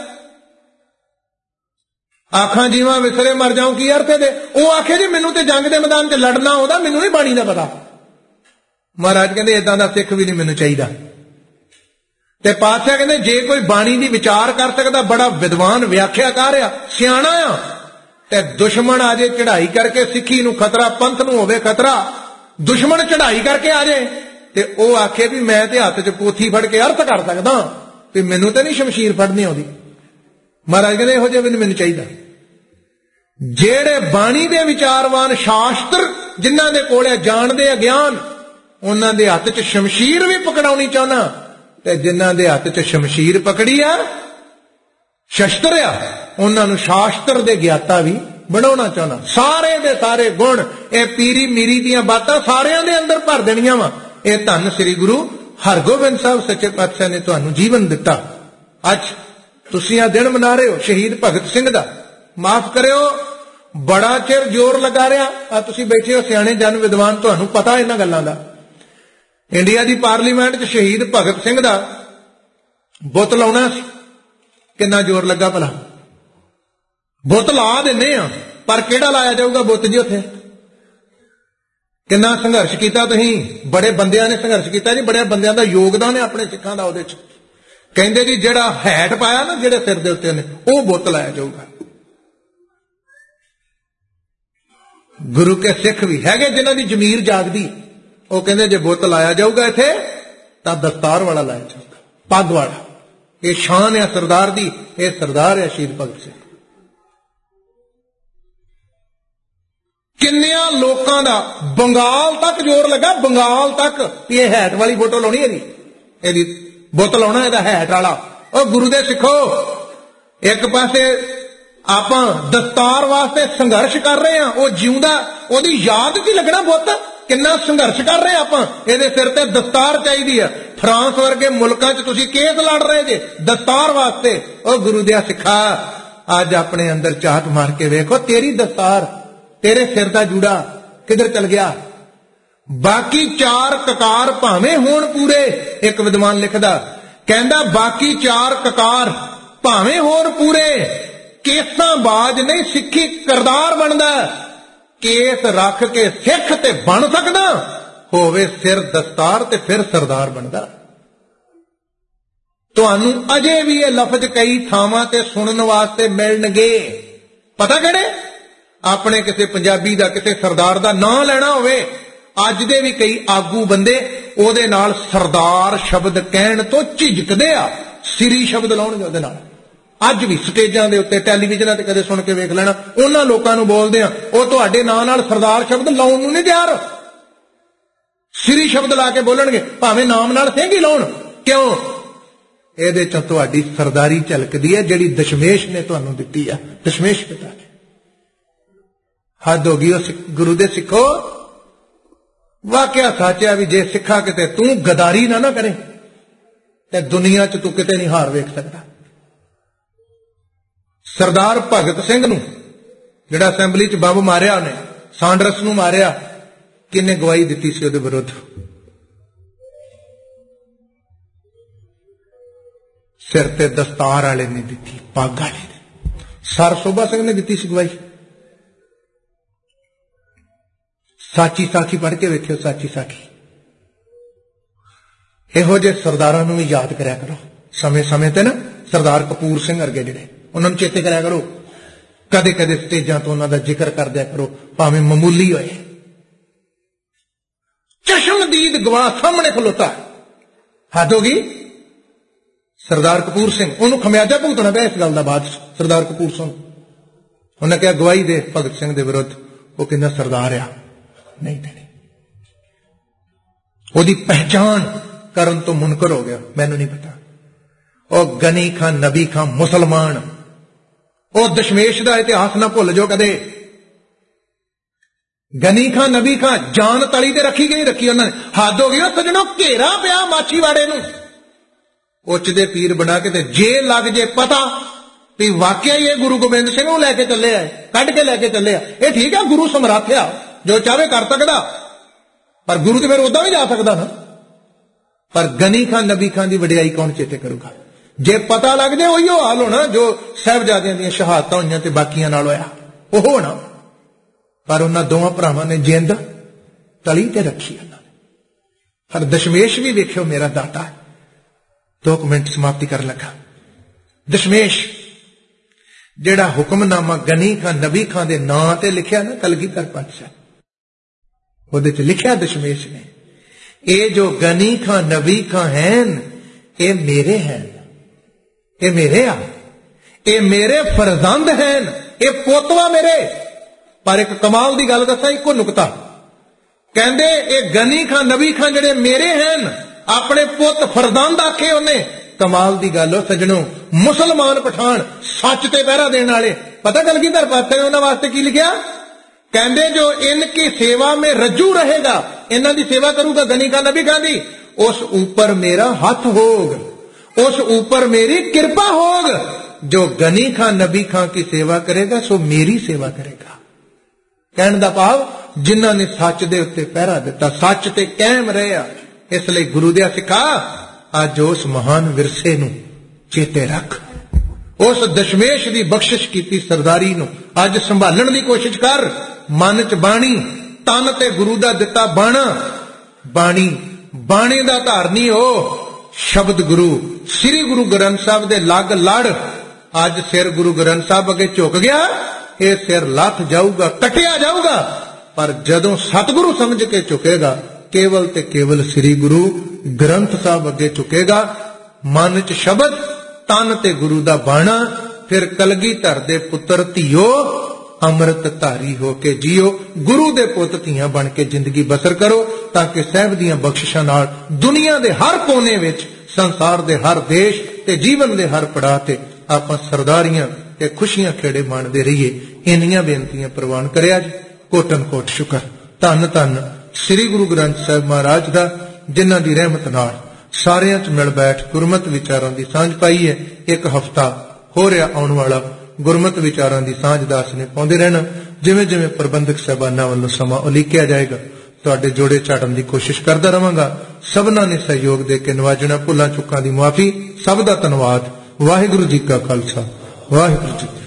ਆਖਾਂ ਜੀਵਾਂ ਵਿਸਰੇ ਮਰ ਜਾਉਂ ਕੀ ਅਰਥ ਇਹਦੇ? ਉਹ ਆਖੇ ਜੀ ਮੈਨੂੰ ਤੇ ਜੰਗ ਦੇ ਮੈਦਾਨ 'ਚ ਲੜਨਾ ਆਉਂਦਾ, ਮੈਨੂੰ ਨਹੀਂ ਬਾਣੀ ਦਾ ਪਤਾ। ਮਹਾਰਾਜ ਕਹਿੰਦੇ ਏਦਾਂ ਦਾ ਸਿੱਖ ਵੀ ਨਹੀਂ ਮੈਨੂੰ ਚਾਹੀਦਾ। ਤੇ ਪਾਤਸ਼ਾਹ ਕਹਿੰਦੇ ਜੇ ਕੋਈ ਬਾਣੀ ਦੀ ਵਿਚਾਰ ਕਰ ਸਕਦਾ, ਬੜਾ ਵਿਦਵਾਨ ਵਿਆਖਿਆਕਾਰ ਆ, ਸਿਆਣਾ ਆ, ਤੇ ਦੁਸ਼ਮਣ ਆ ਜੇ ਚੜ੍ਹਾਈ ਕਰਕੇ ਸਿੱਖੀ ਨੂੰ ਖਤਰਾ, ਪੰਥ ਨੂੰ ਹੋਵੇ ਖਤਰਾ, ਦੁਸ਼ਮਣ ਚੜ੍ਹਾਈ ਕਰਕੇ ਆ ਜੇ ਤੇ ਉਹ ਆਖੇ ਵੀ ਮੈਂ ਤੇ ਹੱਥ 'ਚ ਪੋਥੀ ਫੜ ਕੇ ਅਰਥ ਕਰ ਸਕਦਾ ਵੀ ਮੈਨੂੰ ਤੇ ਨਹੀਂ ਸ਼ਮਸ਼ੀਰ ਫੜਨੀ ਆਉਂਦੀ। ਮਹਾਰਾਜ ਕਹਿੰਦੇ ਇਹੋ ਜਿਹੇ ਵੀ ਨਹੀਂ ਮੈਨੂੰ ਚਾਹੀਦਾ। ਜਿਹੜੇ ਬਾਣੀ ਦੇ ਵਿਚਾਰਵਾਨ ਸ਼ਾਸਤਰ ਜਿਨ੍ਹਾਂ ਦੇ ਕੋਲ ਜਾਣਦੇ ਆ ਗਿਆਨ, ਉਹਨਾਂ ਦੇ ਹੱਥ 'ਚ ਸ਼ਮਸ਼ੀਰ ਵੀ ਪਕੜਾਉਣੀ ਚਾਹੁੰਦਾ, ਤੇ ਜਿਨ੍ਹਾਂ ਦੇ ਹੱਥ 'ਚ ਸ਼ਮਸ਼ੀਰ ਪਕੜੀ ਆ ਸ਼ਸਤਰ ਆ, ਉਹਨਾਂ ਨੂੰ ਸ਼ਾਸਤਰ ਦੇ ਗਿਆਤਾ ਵੀ ਬਣਾਉਣਾ ਚਾਹੁੰਦਾ। ਸਾਰੇ ਦੇ ਸਾਰੇ ਗੁਣ ਇਹ ਪੀਰੀ ਮੀਰੀ ਦੀਆਂ ਬਾਤਾਂ ਸਾਰਿਆਂ ਦੇ ਅੰਦਰ ਭਰ ਦੇਣੀਆਂ ਵਾ। ਇਹ ਧੰਨ ਸ੍ਰੀ ਗੁਰੂ ਹਰਗੋਬਿੰਦ ਸਾਹਿਬ ਸੱਚੇ ਪਾਤਸ਼ਾਹ ਨੇ ਤੁਹਾਨੂੰ ਜੀਵਨ ਦਿੱਤਾ। ਅੱਜ ਤੁਸੀਂ ਆ ਦਿਨ ਮਨਾ ਰਹੇ ਹੋ ਸ਼ਹੀਦ ਭਗਤ ਸਿੰਘ ਦਾ। ਮਾਫ ਕਰਿਓ ਬੜਾ ਚਿਰ ਜ਼ੋਰ ਲਗਾ ਰਿਹਾ ਆ। ਤੁਸੀਂ ਬੈਠੇ ਹੋ ਸਿਆਣੇ ਜਨ ਵਿਦਵਾਨ, ਤੁਹਾਨੂੰ ਪਤਾ ਇਹਨਾਂ ਗੱਲਾਂ ਦਾ। ਇੰਡੀਆ ਦੀ ਪਾਰਲੀਮੈਂਟ 'ਚ ਸ਼ਹੀਦ ਭਗਤ ਸਿੰਘ ਦਾ ਬੁੱਤ ਲਾਉਣਾ ਸੀ, ਕਿੰਨਾ ਜ਼ੋਰ ਲੱਗਾ ਭਲਾ। ਬੁੱਤ ਲਾ ਦਿੰਦੇ ਆ ਪਰ ਕਿਹੜਾ ਲਾਇਆ ਜਾਊਗਾ ਬੁੱਤ ਜੀ ਉੱਥੇ? ਕਿੰਨਾ ਸੰਘਰਸ਼ ਕੀਤਾ ਤੁਸੀਂ, ਬੜੇ ਬੰਦਿਆਂ ਨੇ ਸੰਘਰਸ਼ ਕੀਤਾ ਜੀ, ਬੜੇ ਬੰਦਿਆਂ ਦਾ ਯੋਗਦਾਨ ਹੈ ਆਪਣੇ ਸਿੱਖਾਂ ਦਾ ਉਹਦੇ 'ਚ। ਕਹਿੰਦੇ ਜੀ ਜਿਹੜਾ ਹੈਟ ਪਾਇਆ ਨਾ ਜਿਹੜੇ ਸਿਰ ਦੇ ਉੱਤੇ ਨੇ ਉਹ ਬੁੱਤ ਲਾਇਆ ਜਾਊਗਾ। ਗੁਰੂ ਕੇ ਸਿੱਖ ਵੀ ਹੈਗੇ ਜਿਨ੍ਹਾਂ ਦੀ ਜ਼ਮੀਰ ਜਾਗਦੀ, ਉਹ ਕਹਿੰਦੇ ਜੇ ਬੁੱਤ ਲਾਇਆ ਜਾਊਗਾ ਇੱਥੇ ਤਾਂ ਦਸਤਾਰ ਵਾਲਾ ਲਾਇਆ ਜਾਊਗਾ, ਪੱਗ ਵਾਲਾ। ਇਹ ਸ਼ਾਨ ਹੈ ਸਰਦਾਰ ਦੀ, ਇਹ ਸਰਦਾਰ ਹੈ ਸ਼ਹੀਦ ਭਗਤ ਸਿੰਘ। ਕਿੰਨਿਆਂ ਲੋਕਾਂ ਦਾ ਬੰਗਾਲ ਤੱਕ ਜ਼ੋਰ ਲੱਗਾ, ਬੰਗਾਲ ਤੱਕ ਵੀ ਇਹ ਹੈਟ ਵਾਲੀ ਫੋਟੋ ਲਾਉਣੀ ਇਹਦੀ, ਇਹਦੀ ਬੁੱਤ ਲਾਉਣਾ ਇਹਦਾ ਹੈਟ ਵਾਲਾ। ਉਹ ਗੁਰੂ ਦੇ ਸਿੱਖੋ, ਇੱਕ ਪਾਸੇ ਆਪਾਂ ਦਸਤਾਰ ਵਾਸਤੇ ਸੰਘਰਸ਼ ਕਰ ਰਹੇ ਹਾਂ, ਉਹ ਜਿਉਂਦਾ ਉਹਦੀ ਯਾਦ 'ਚ ਲੱਗਣਾ ਬੁੱਤ। ਕਿੰਨਾ ਸੰਘਰਸ਼ ਕਰ ਰਹੇ ਆਪਾਂ, ਇਹਦੇ ਸਿਰ ਤੇ ਦਸਤਾਰ ਚਾਹੀਦੀ ਆ। ਫਰਾਂਸ ਵਰਗੇ ਮੁਲਕਾਂ 'ਚ ਤੁਸੀਂ ਕੇਸ ਲੜ ਰਹੇ ਜੇ ਦਸਤਾਰ ਵਾਸਤੇ। ਉਹ ਗੁਰੂ ਦਿਆ ਸਿੱਖਾ ਅੱਜ ਆਪਣੇ ਅੰਦਰ ਝਾਤ ਮਾਰ ਕੇ ਵੇਖੋ, ਤੇਰੀ ਦਸਤਾਰ, ਤੇਰੇ ਸਿਰ ਦਾ ਜੂੜਾ ਕਿੱਧਰ ਚਲ ਗਿਆ? ਬਾਕੀ ਚਾਰ ਕਕਾਰ ਭਾਵੇਂ ਹੋਣ ਪੂਰੇ, ਇੱਕ ਵਿਦਵਾਨ ਲਿਖਦਾ ਕਹਿੰਦਾ ਬਾਕੀ ਚਾਰ ਕਕਾਰ ਭਾਵੇਂ ਹੋਣ ਪੂਰੇ, ਕੇਸਾਂ ਬਾਜ ਨਹੀਂ ਸਿੱਖੀ ਕਰਦਾਰ ਬਣਦਾ। ਕੇਸ ਰੱਖ ਕੇ ਸਿੱਖ ਤੇ ਬਣ ਸਕਦਾ, ਹੋਵੇ ਸਿਰ ਦਸਤਾਰ ਤੇ ਫਿਰ ਸਰਦਾਰ ਬਣਦਾ। ਤੁਹਾਨੂੰ ਅਜੇ ਵੀ ਇਹ ਲਫ਼ਜ਼ ਕਈ ਥਾਵਾਂ ਤੇ ਸੁਣਨ ਵਾਸਤੇ ਮਿਲਣਗੇ। ਪਤਾ ਕਿਹੜੇ? ਆਪਣੇ ਕਿਸੇ ਪੰਜਾਬੀ ਦਾ ਕਿਸੇ ਸਰਦਾਰ ਦਾ ਨਾਂ ਲੈਣਾ ਹੋਵੇ, ਅੱਜ ਦੇ ਵੀ ਕਈ ਆਗੂ ਬੰਦੇ ਉਹਦੇ ਨਾਲ ਸਰਦਾਰ ਸ਼ਬਦ ਕਹਿਣ ਤੋਂ ਝਿਜਕਦੇ ਆ, ਸ੍ਰੀ ਸ਼ਬਦ ਲਾਉਣਗੇ ਉਹਦੇ ਨਾਲ। ਅੱਜ ਵੀ ਸਟੇਜਾਂ ਦੇ ਉੱਤੇ, ਟੈਲੀਵਿਜ਼ਨਾਂ ਤੇ ਕਦੇ ਸੁਣ ਕੇ ਵੇਖ ਲੈਣਾ, ਉਹਨਾਂ ਲੋਕਾਂ ਨੂੰ ਬੋਲਦੇ ਆ, ਉਹ ਤੁਹਾਡੇ ਨਾਂ ਨਾਲ ਸਰਦਾਰ ਸ਼ਬਦ ਲਾਉਣ ਨੂੰ ਨਹੀਂ ਤਿਆਰ, ਸ੍ਰੀ ਸ਼ਬਦ ਲਾ ਕੇ ਬੋਲਣਗੇ, ਭਾਵੇਂ ਨਾਮ ਨਾਲ ਸਿੰਘ ਹੀ ਲਾਉਣ। ਕਿਉਂ? ਇਹਦੇ ਚ ਤੁਹਾਡੀ ਸਰਦਾਰੀ ਝਲਕਦੀ ਹੈ, ਜਿਹੜੀ ਦਸ਼ਮੇਸ਼ ਨੇ ਤੁਹਾਨੂੰ ਦਿੱਤੀ ਆ। ਦਸ਼ਮੇਸ਼ ਪਿਤਾ ਨੇ। ਹੱਦ ਹੋ ਗਈ ਉਹ ਗੁਰੂ ਦੇ ਸਿੱਖੋ। ਵਾਕਿਆ ਸੱਚ ਹੈ ਵੀ ਜੇ ਸਿੱਖਾ ਕਿਤੇ ਤੂੰ ਗਦਾਰੀ ਨਾ ਨਾ ਕਰੇ ਤੇ ਦੁਨੀਆ ਚ ਤੂੰ ਕਿਤੇ ਨਹੀਂ ਹਾਰ ਵੇਖ ਸਕਦਾ। ਸਰਦਾਰ ਭਗਤ ਸਿੰਘ ਨੂੰ ਜਿਹੜਾ ਅਸੈਂਬਲੀ ਚ ਬੰਬ ਮਾਰਿਆ, ਉਹਨੇ ਸਾਂਡਰਸ ਨੂੰ ਮਾਰਿਆ, ਕਿੰਨੇ ਗਵਾਹੀ ਦਿੱਤੀ ਸੀ ਉਹਦੇ ਵਿਰੁੱਧ? ਸਿਰ ਤੇ ਦਸਤਾਰ ਵਾਲੇ ਨੇ ਦਿੱਤੀ, ਪੱਗ ਵਾਲੇ ਨੇ। ਸਰ ਸੋਭਾ ਸਿੰਘ ਨੇ ਦਿੱਤੀ ਸੀ ਗਵਾਹੀ। ਸਾਚੀ ਸਾਖੀ ਪੜ੍ਹ ਕੇ ਵੇਖਿਓ, ਸਾਚੀ ਸਾਖੀ। ਇਹੋ ਜਿਹੇ ਸਰਦਾਰਾਂ ਨੂੰ ਵੀ ਯਾਦ ਕਰਿਆ ਕਰੋ ਸਮੇਂ ਸਮੇਂ ਤੇ ਨਾ। ਸਰਦਾਰ ਕਪੂਰ ਸਿੰਘ ਵਰਗੇ ਜਿਹੜੇ, ਉਹਨਾਂ ਨੂੰ ਚੇਤੇ ਕਰਿਆ ਕਰੋ, ਕਦੇ ਕਦੇ ਸਟੇਜਾਂ ਤੋਂ ਉਹਨਾਂ ਦਾ ਜ਼ਿਕਰ ਕਰਦਿਆ ਕਰੋ, ਭਾਵੇਂ ਮਾਮੂਲੀ ਹੋਏ। ਚਸ਼ਮਦੀਦ ਗਵਾਹ ਸਾਹਮਣੇ ਖਲੋਤਾ, ਹੱਦ ਹੋ ਗਈ। ਸਰਦਾਰ ਕਪੂਰ ਸਿੰਘ, ਉਹਨੂੰ ਖਮਿਆਜਾ ਭੁਗਤਣਾ ਪਿਆ ਇਸ ਗੱਲ ਦਾ ਬਾਅਦ। ਸਰਦਾਰ ਕਪੂਰ ਸਿੰਘ, ਉਹਨੇ ਕਿਹਾ ਗਵਾਹੀ ਦੇ ਭਗਤ ਸਿੰਘ ਦੇ ਵਿਰੁੱਧ। ਉਹ ਕਹਿੰਦਾ ਸਰਦਾਰ ਆ, ਨਹੀਂ ਦੇਣੀ। ਉਹਦੀ ਪਹਿਚਾਣ ਕਰਨ ਤੋਂ ਮੁਨਕਰ ਹੋ ਗਿਆ, ਮੈਨੂੰ ਨਹੀਂ ਪਤਾ। ਉਹ ਗਨੀ ਖਾਂ, ਨਬੀ ਖਾਂ, ਮੁਸਲਮਾਨ, ਉਹ ਦਸ਼ਮੇਸ਼ ਦਾ ਇਤਿਹਾਸ ਨਾ ਭੁੱਲ ਜਾਓ ਕਦੇ। ਗਨੀ ਖਾਂ, ਨਬੀ ਖਾਂ, ਜਾਨ ਤਲੀ ਤੇ ਰੱਖੀ ਗਈ, ਰੱਖੀ ਉਹਨਾਂ ਨੇ। ਹੱਦ ਹੋ ਗਈ ਉਹ ਸੱਜਣੋ, ਘੇਰਾ ਪਿਆ ਮਾਛੀਵਾੜੇ ਨੂੰ ਉੱਚ ਦੇ ਪੀਰ ਬਣਾ ਕੇ, ਤੇ ਜੇ ਲੱਗ ਜੇ ਪਤਾ ਵੀ ਵਾਕਿਆ ਹੀ ਇਹ ਗੁਰੂ ਗੋਬਿੰਦ ਸਿੰਘ ਨੂੰ ਲੈ ਕੇ ਚੱਲੇ ਆ, ਕੱਢ ਕੇ ਲੈ ਕੇ ਚੱਲੇ ਆ। ਇਹ ਠੀਕ ਆ, ਗੁਰੂ ਸਮਰੱਥ ਆ, ਜੋ ਚਾਹੇ ਕਰ ਸਕਦਾ, ਪਰ ਗੁਰੂ ਤੇ ਫਿਰ ਉਦਾਂ ਵੀ ਜਾ ਸਕਦਾ ਨਾ। ਪਰ ਗਨੀ ਖਾਂ, ਨਬੀ ਖਾਂ ਦੀ ਵਡਿਆਈ ਕੌਣ ਚੇਤੇ ਕਰੂਗਾ? ਜੇ ਪਤਾ ਲੱਗ ਜੇ ਉਹੀ ਹਾਲ ਹੋਣਾ ਜੋ ਸਾਹਿਬਜ਼ਾਦਿਆਂ ਦੀਆਂ ਸ਼ਹਾਦਤਾਂ ਹੋਈਆਂ ਤੇ ਬਾਕੀਆਂ ਨਾਲ ਹੋਇਆ, ਉਹ ਹੋਣਾ। ਪਰ ਉਹਨਾਂ ਦੋਵਾਂ ਭਰਾਵਾਂ ਨੇ ਜਿੰਦ ਤਲੀ ਤੇ ਰੱਖੀ ਉਹਨਾਂ ਨੇ। ਪਰ ਦਸ਼ਮੇਸ਼ ਵੀ ਵੇਖਿਓ ਮੇਰਾ ਦਾਤਾ। ਦੋ ਮਿੰਟ ਸਮਾਪਤੀ ਕਰਨ ਲੱਗਾ। ਦਸ਼ਮੇਸ਼ ਜਿਹੜਾ ਹੁਕਮਨਾਮਾ ਗਨੀ ਖਾਂ, ਨਬੀ ਖਾਂ ਦੇ ਨਾਂ ਤੇ ਲਿਖਿਆ ਨਾ, ਕਲਗੀਧਰ ਪਾਤਸ਼ਾਹ, ਉਹਦੇ ਚ ਲਿਖਿਆ ਦਸ਼ਮੇਸ਼ ਨੇ, ਇਹ ਜੋ ਗਨੀ ਖਾਂ, ਨਬੀ ਖਾਂ ਹਨ, ਇਹ ਮੇਰੇ ਹਨ, ਇਹ ਮੇਰੇ ਆ, ਇਹ ਮੇਰੇ ਫਰਜ਼ੰਦ ਹਨ, ਇਹ ਪੋਤਵਾ ਮੇਰੇ। ਪਰ ਇੱਕ ਕਮਾਲ ਦੀ ਗੱਲ ਦੱਸਾਂ, ਇੱਕੋ ਨੁਕਤਾ, ਕਹਿੰਦੇ ਇਹ ਗਨੀ ਖਾਂ, ਨਬੀ ਖਾਂ ਜਿਹੜੇ ਮੇਰੇ ਹਨ, ਆਪਣੇ ਪੁੱਤ ਫਰਜ਼ੰਦ ਆਖੇ ਉਹਨੇ। ਕਮਾਲ ਦੀ ਗੱਲ ਹੋ ਸੱਜਣੋ, ਮੁਸਲਮਾਨ ਪਠਾਨ, ਸੱਚ ਤੇ ਪਹਿਰਾ ਦੇਣ ਵਾਲੇ। ਪਤਾ ਕਲਗੀਧਰ ਪਾਤਸ਼ਾਹ ਨੇ ਉਹਨਾਂ ਵਾਸਤੇ ਕੀ ਲਿਖਿਆ? ਕਹਿੰਦੇ ਜੋ ਇਨਕੀ ਸੇਵਾ ਮੇਂ ਰੱਜੂ ਰਹੇਗਾ, ਇਹਨਾਂ ਦੀ ਸੇਵਾ ਕਰੂਗਾ ਗਨੀ ਖਾਂ, ਨਬੀ ਖਾਂ ਦੀ, ਉਸ ऊपर मेरा हथ होग, उस ऊपर मेरी कृपा होग। जो गनी खां, नबी खां की सेवा करेगा सो मेरी सेवा करेगा। कहने दा भाव, जिन्हां ने सच दे उत्ते पहरा दिता, सच ते कायम रहे। इसलिए गुरु दिया सिखा, अज उस महान विरसे नूं चेते रख। उस दशमेश की बख्शिश की सरदारी नूं अज संभालण की कोशिश कर। मन च बाणी, तन ते गुरु दा दिता बाणा, बाणी बाणी दा धारनी हो। शब्द गुरु श्री गुरु ग्रंथ साहब दे लग लड़। अज सिर गुरु ग्रंथ साहब अगे झुक गया, ये सिर लथ जाऊगा, कटिया जाऊगा। पर जदों सतगुरु समझ के झुकेगा, केवल ते केवल श्री गुरु ग्रंथ साहब अगे झुकेगा। मन च शब्द, तन ते गुरु दा बाणा। फिर कलगीधर दे पुत्र धीओ, अमृत धारी होके जियो। गुरु दे पुत धीआं बन के जिंदगी बसर करो, ताकि साहब दीआं बख्शिशां नाल दुनिया दे हर कोने विच, संसार दे हर देश ते जीवन दे हर पड़ाव ते आपां सरदारियां ते खुशियां खेड़े माणदे रहिए। इन्नियां बेनतियां प्रवान करिया जी। कोटन कोट शुकर धन धन श्री गुरु ग्रंथ साहिब महाराज दा, जिन्हां दी रहमत नाल सारियां च मिल बैठ गुरमत विचारां दी सांझ पाई है। एक हफ्ता हो रहा आउण वाला गुरमत विचारां दी सांझ दास ने पाउंदे रहना। जिवें जिवें प्रबंधक साहिबानां वल्लों समां उलीकिया जाएगा, तुहाडे जोड़े झाड़न की कोशिश करदा रहांगा। सबना ने सहयोग दे के नवाजना, भुलां चुकां दी मुआफी। सब दा धन्नवाद। वाहिगुरू जी का खालसा, वाहिगुरू जी।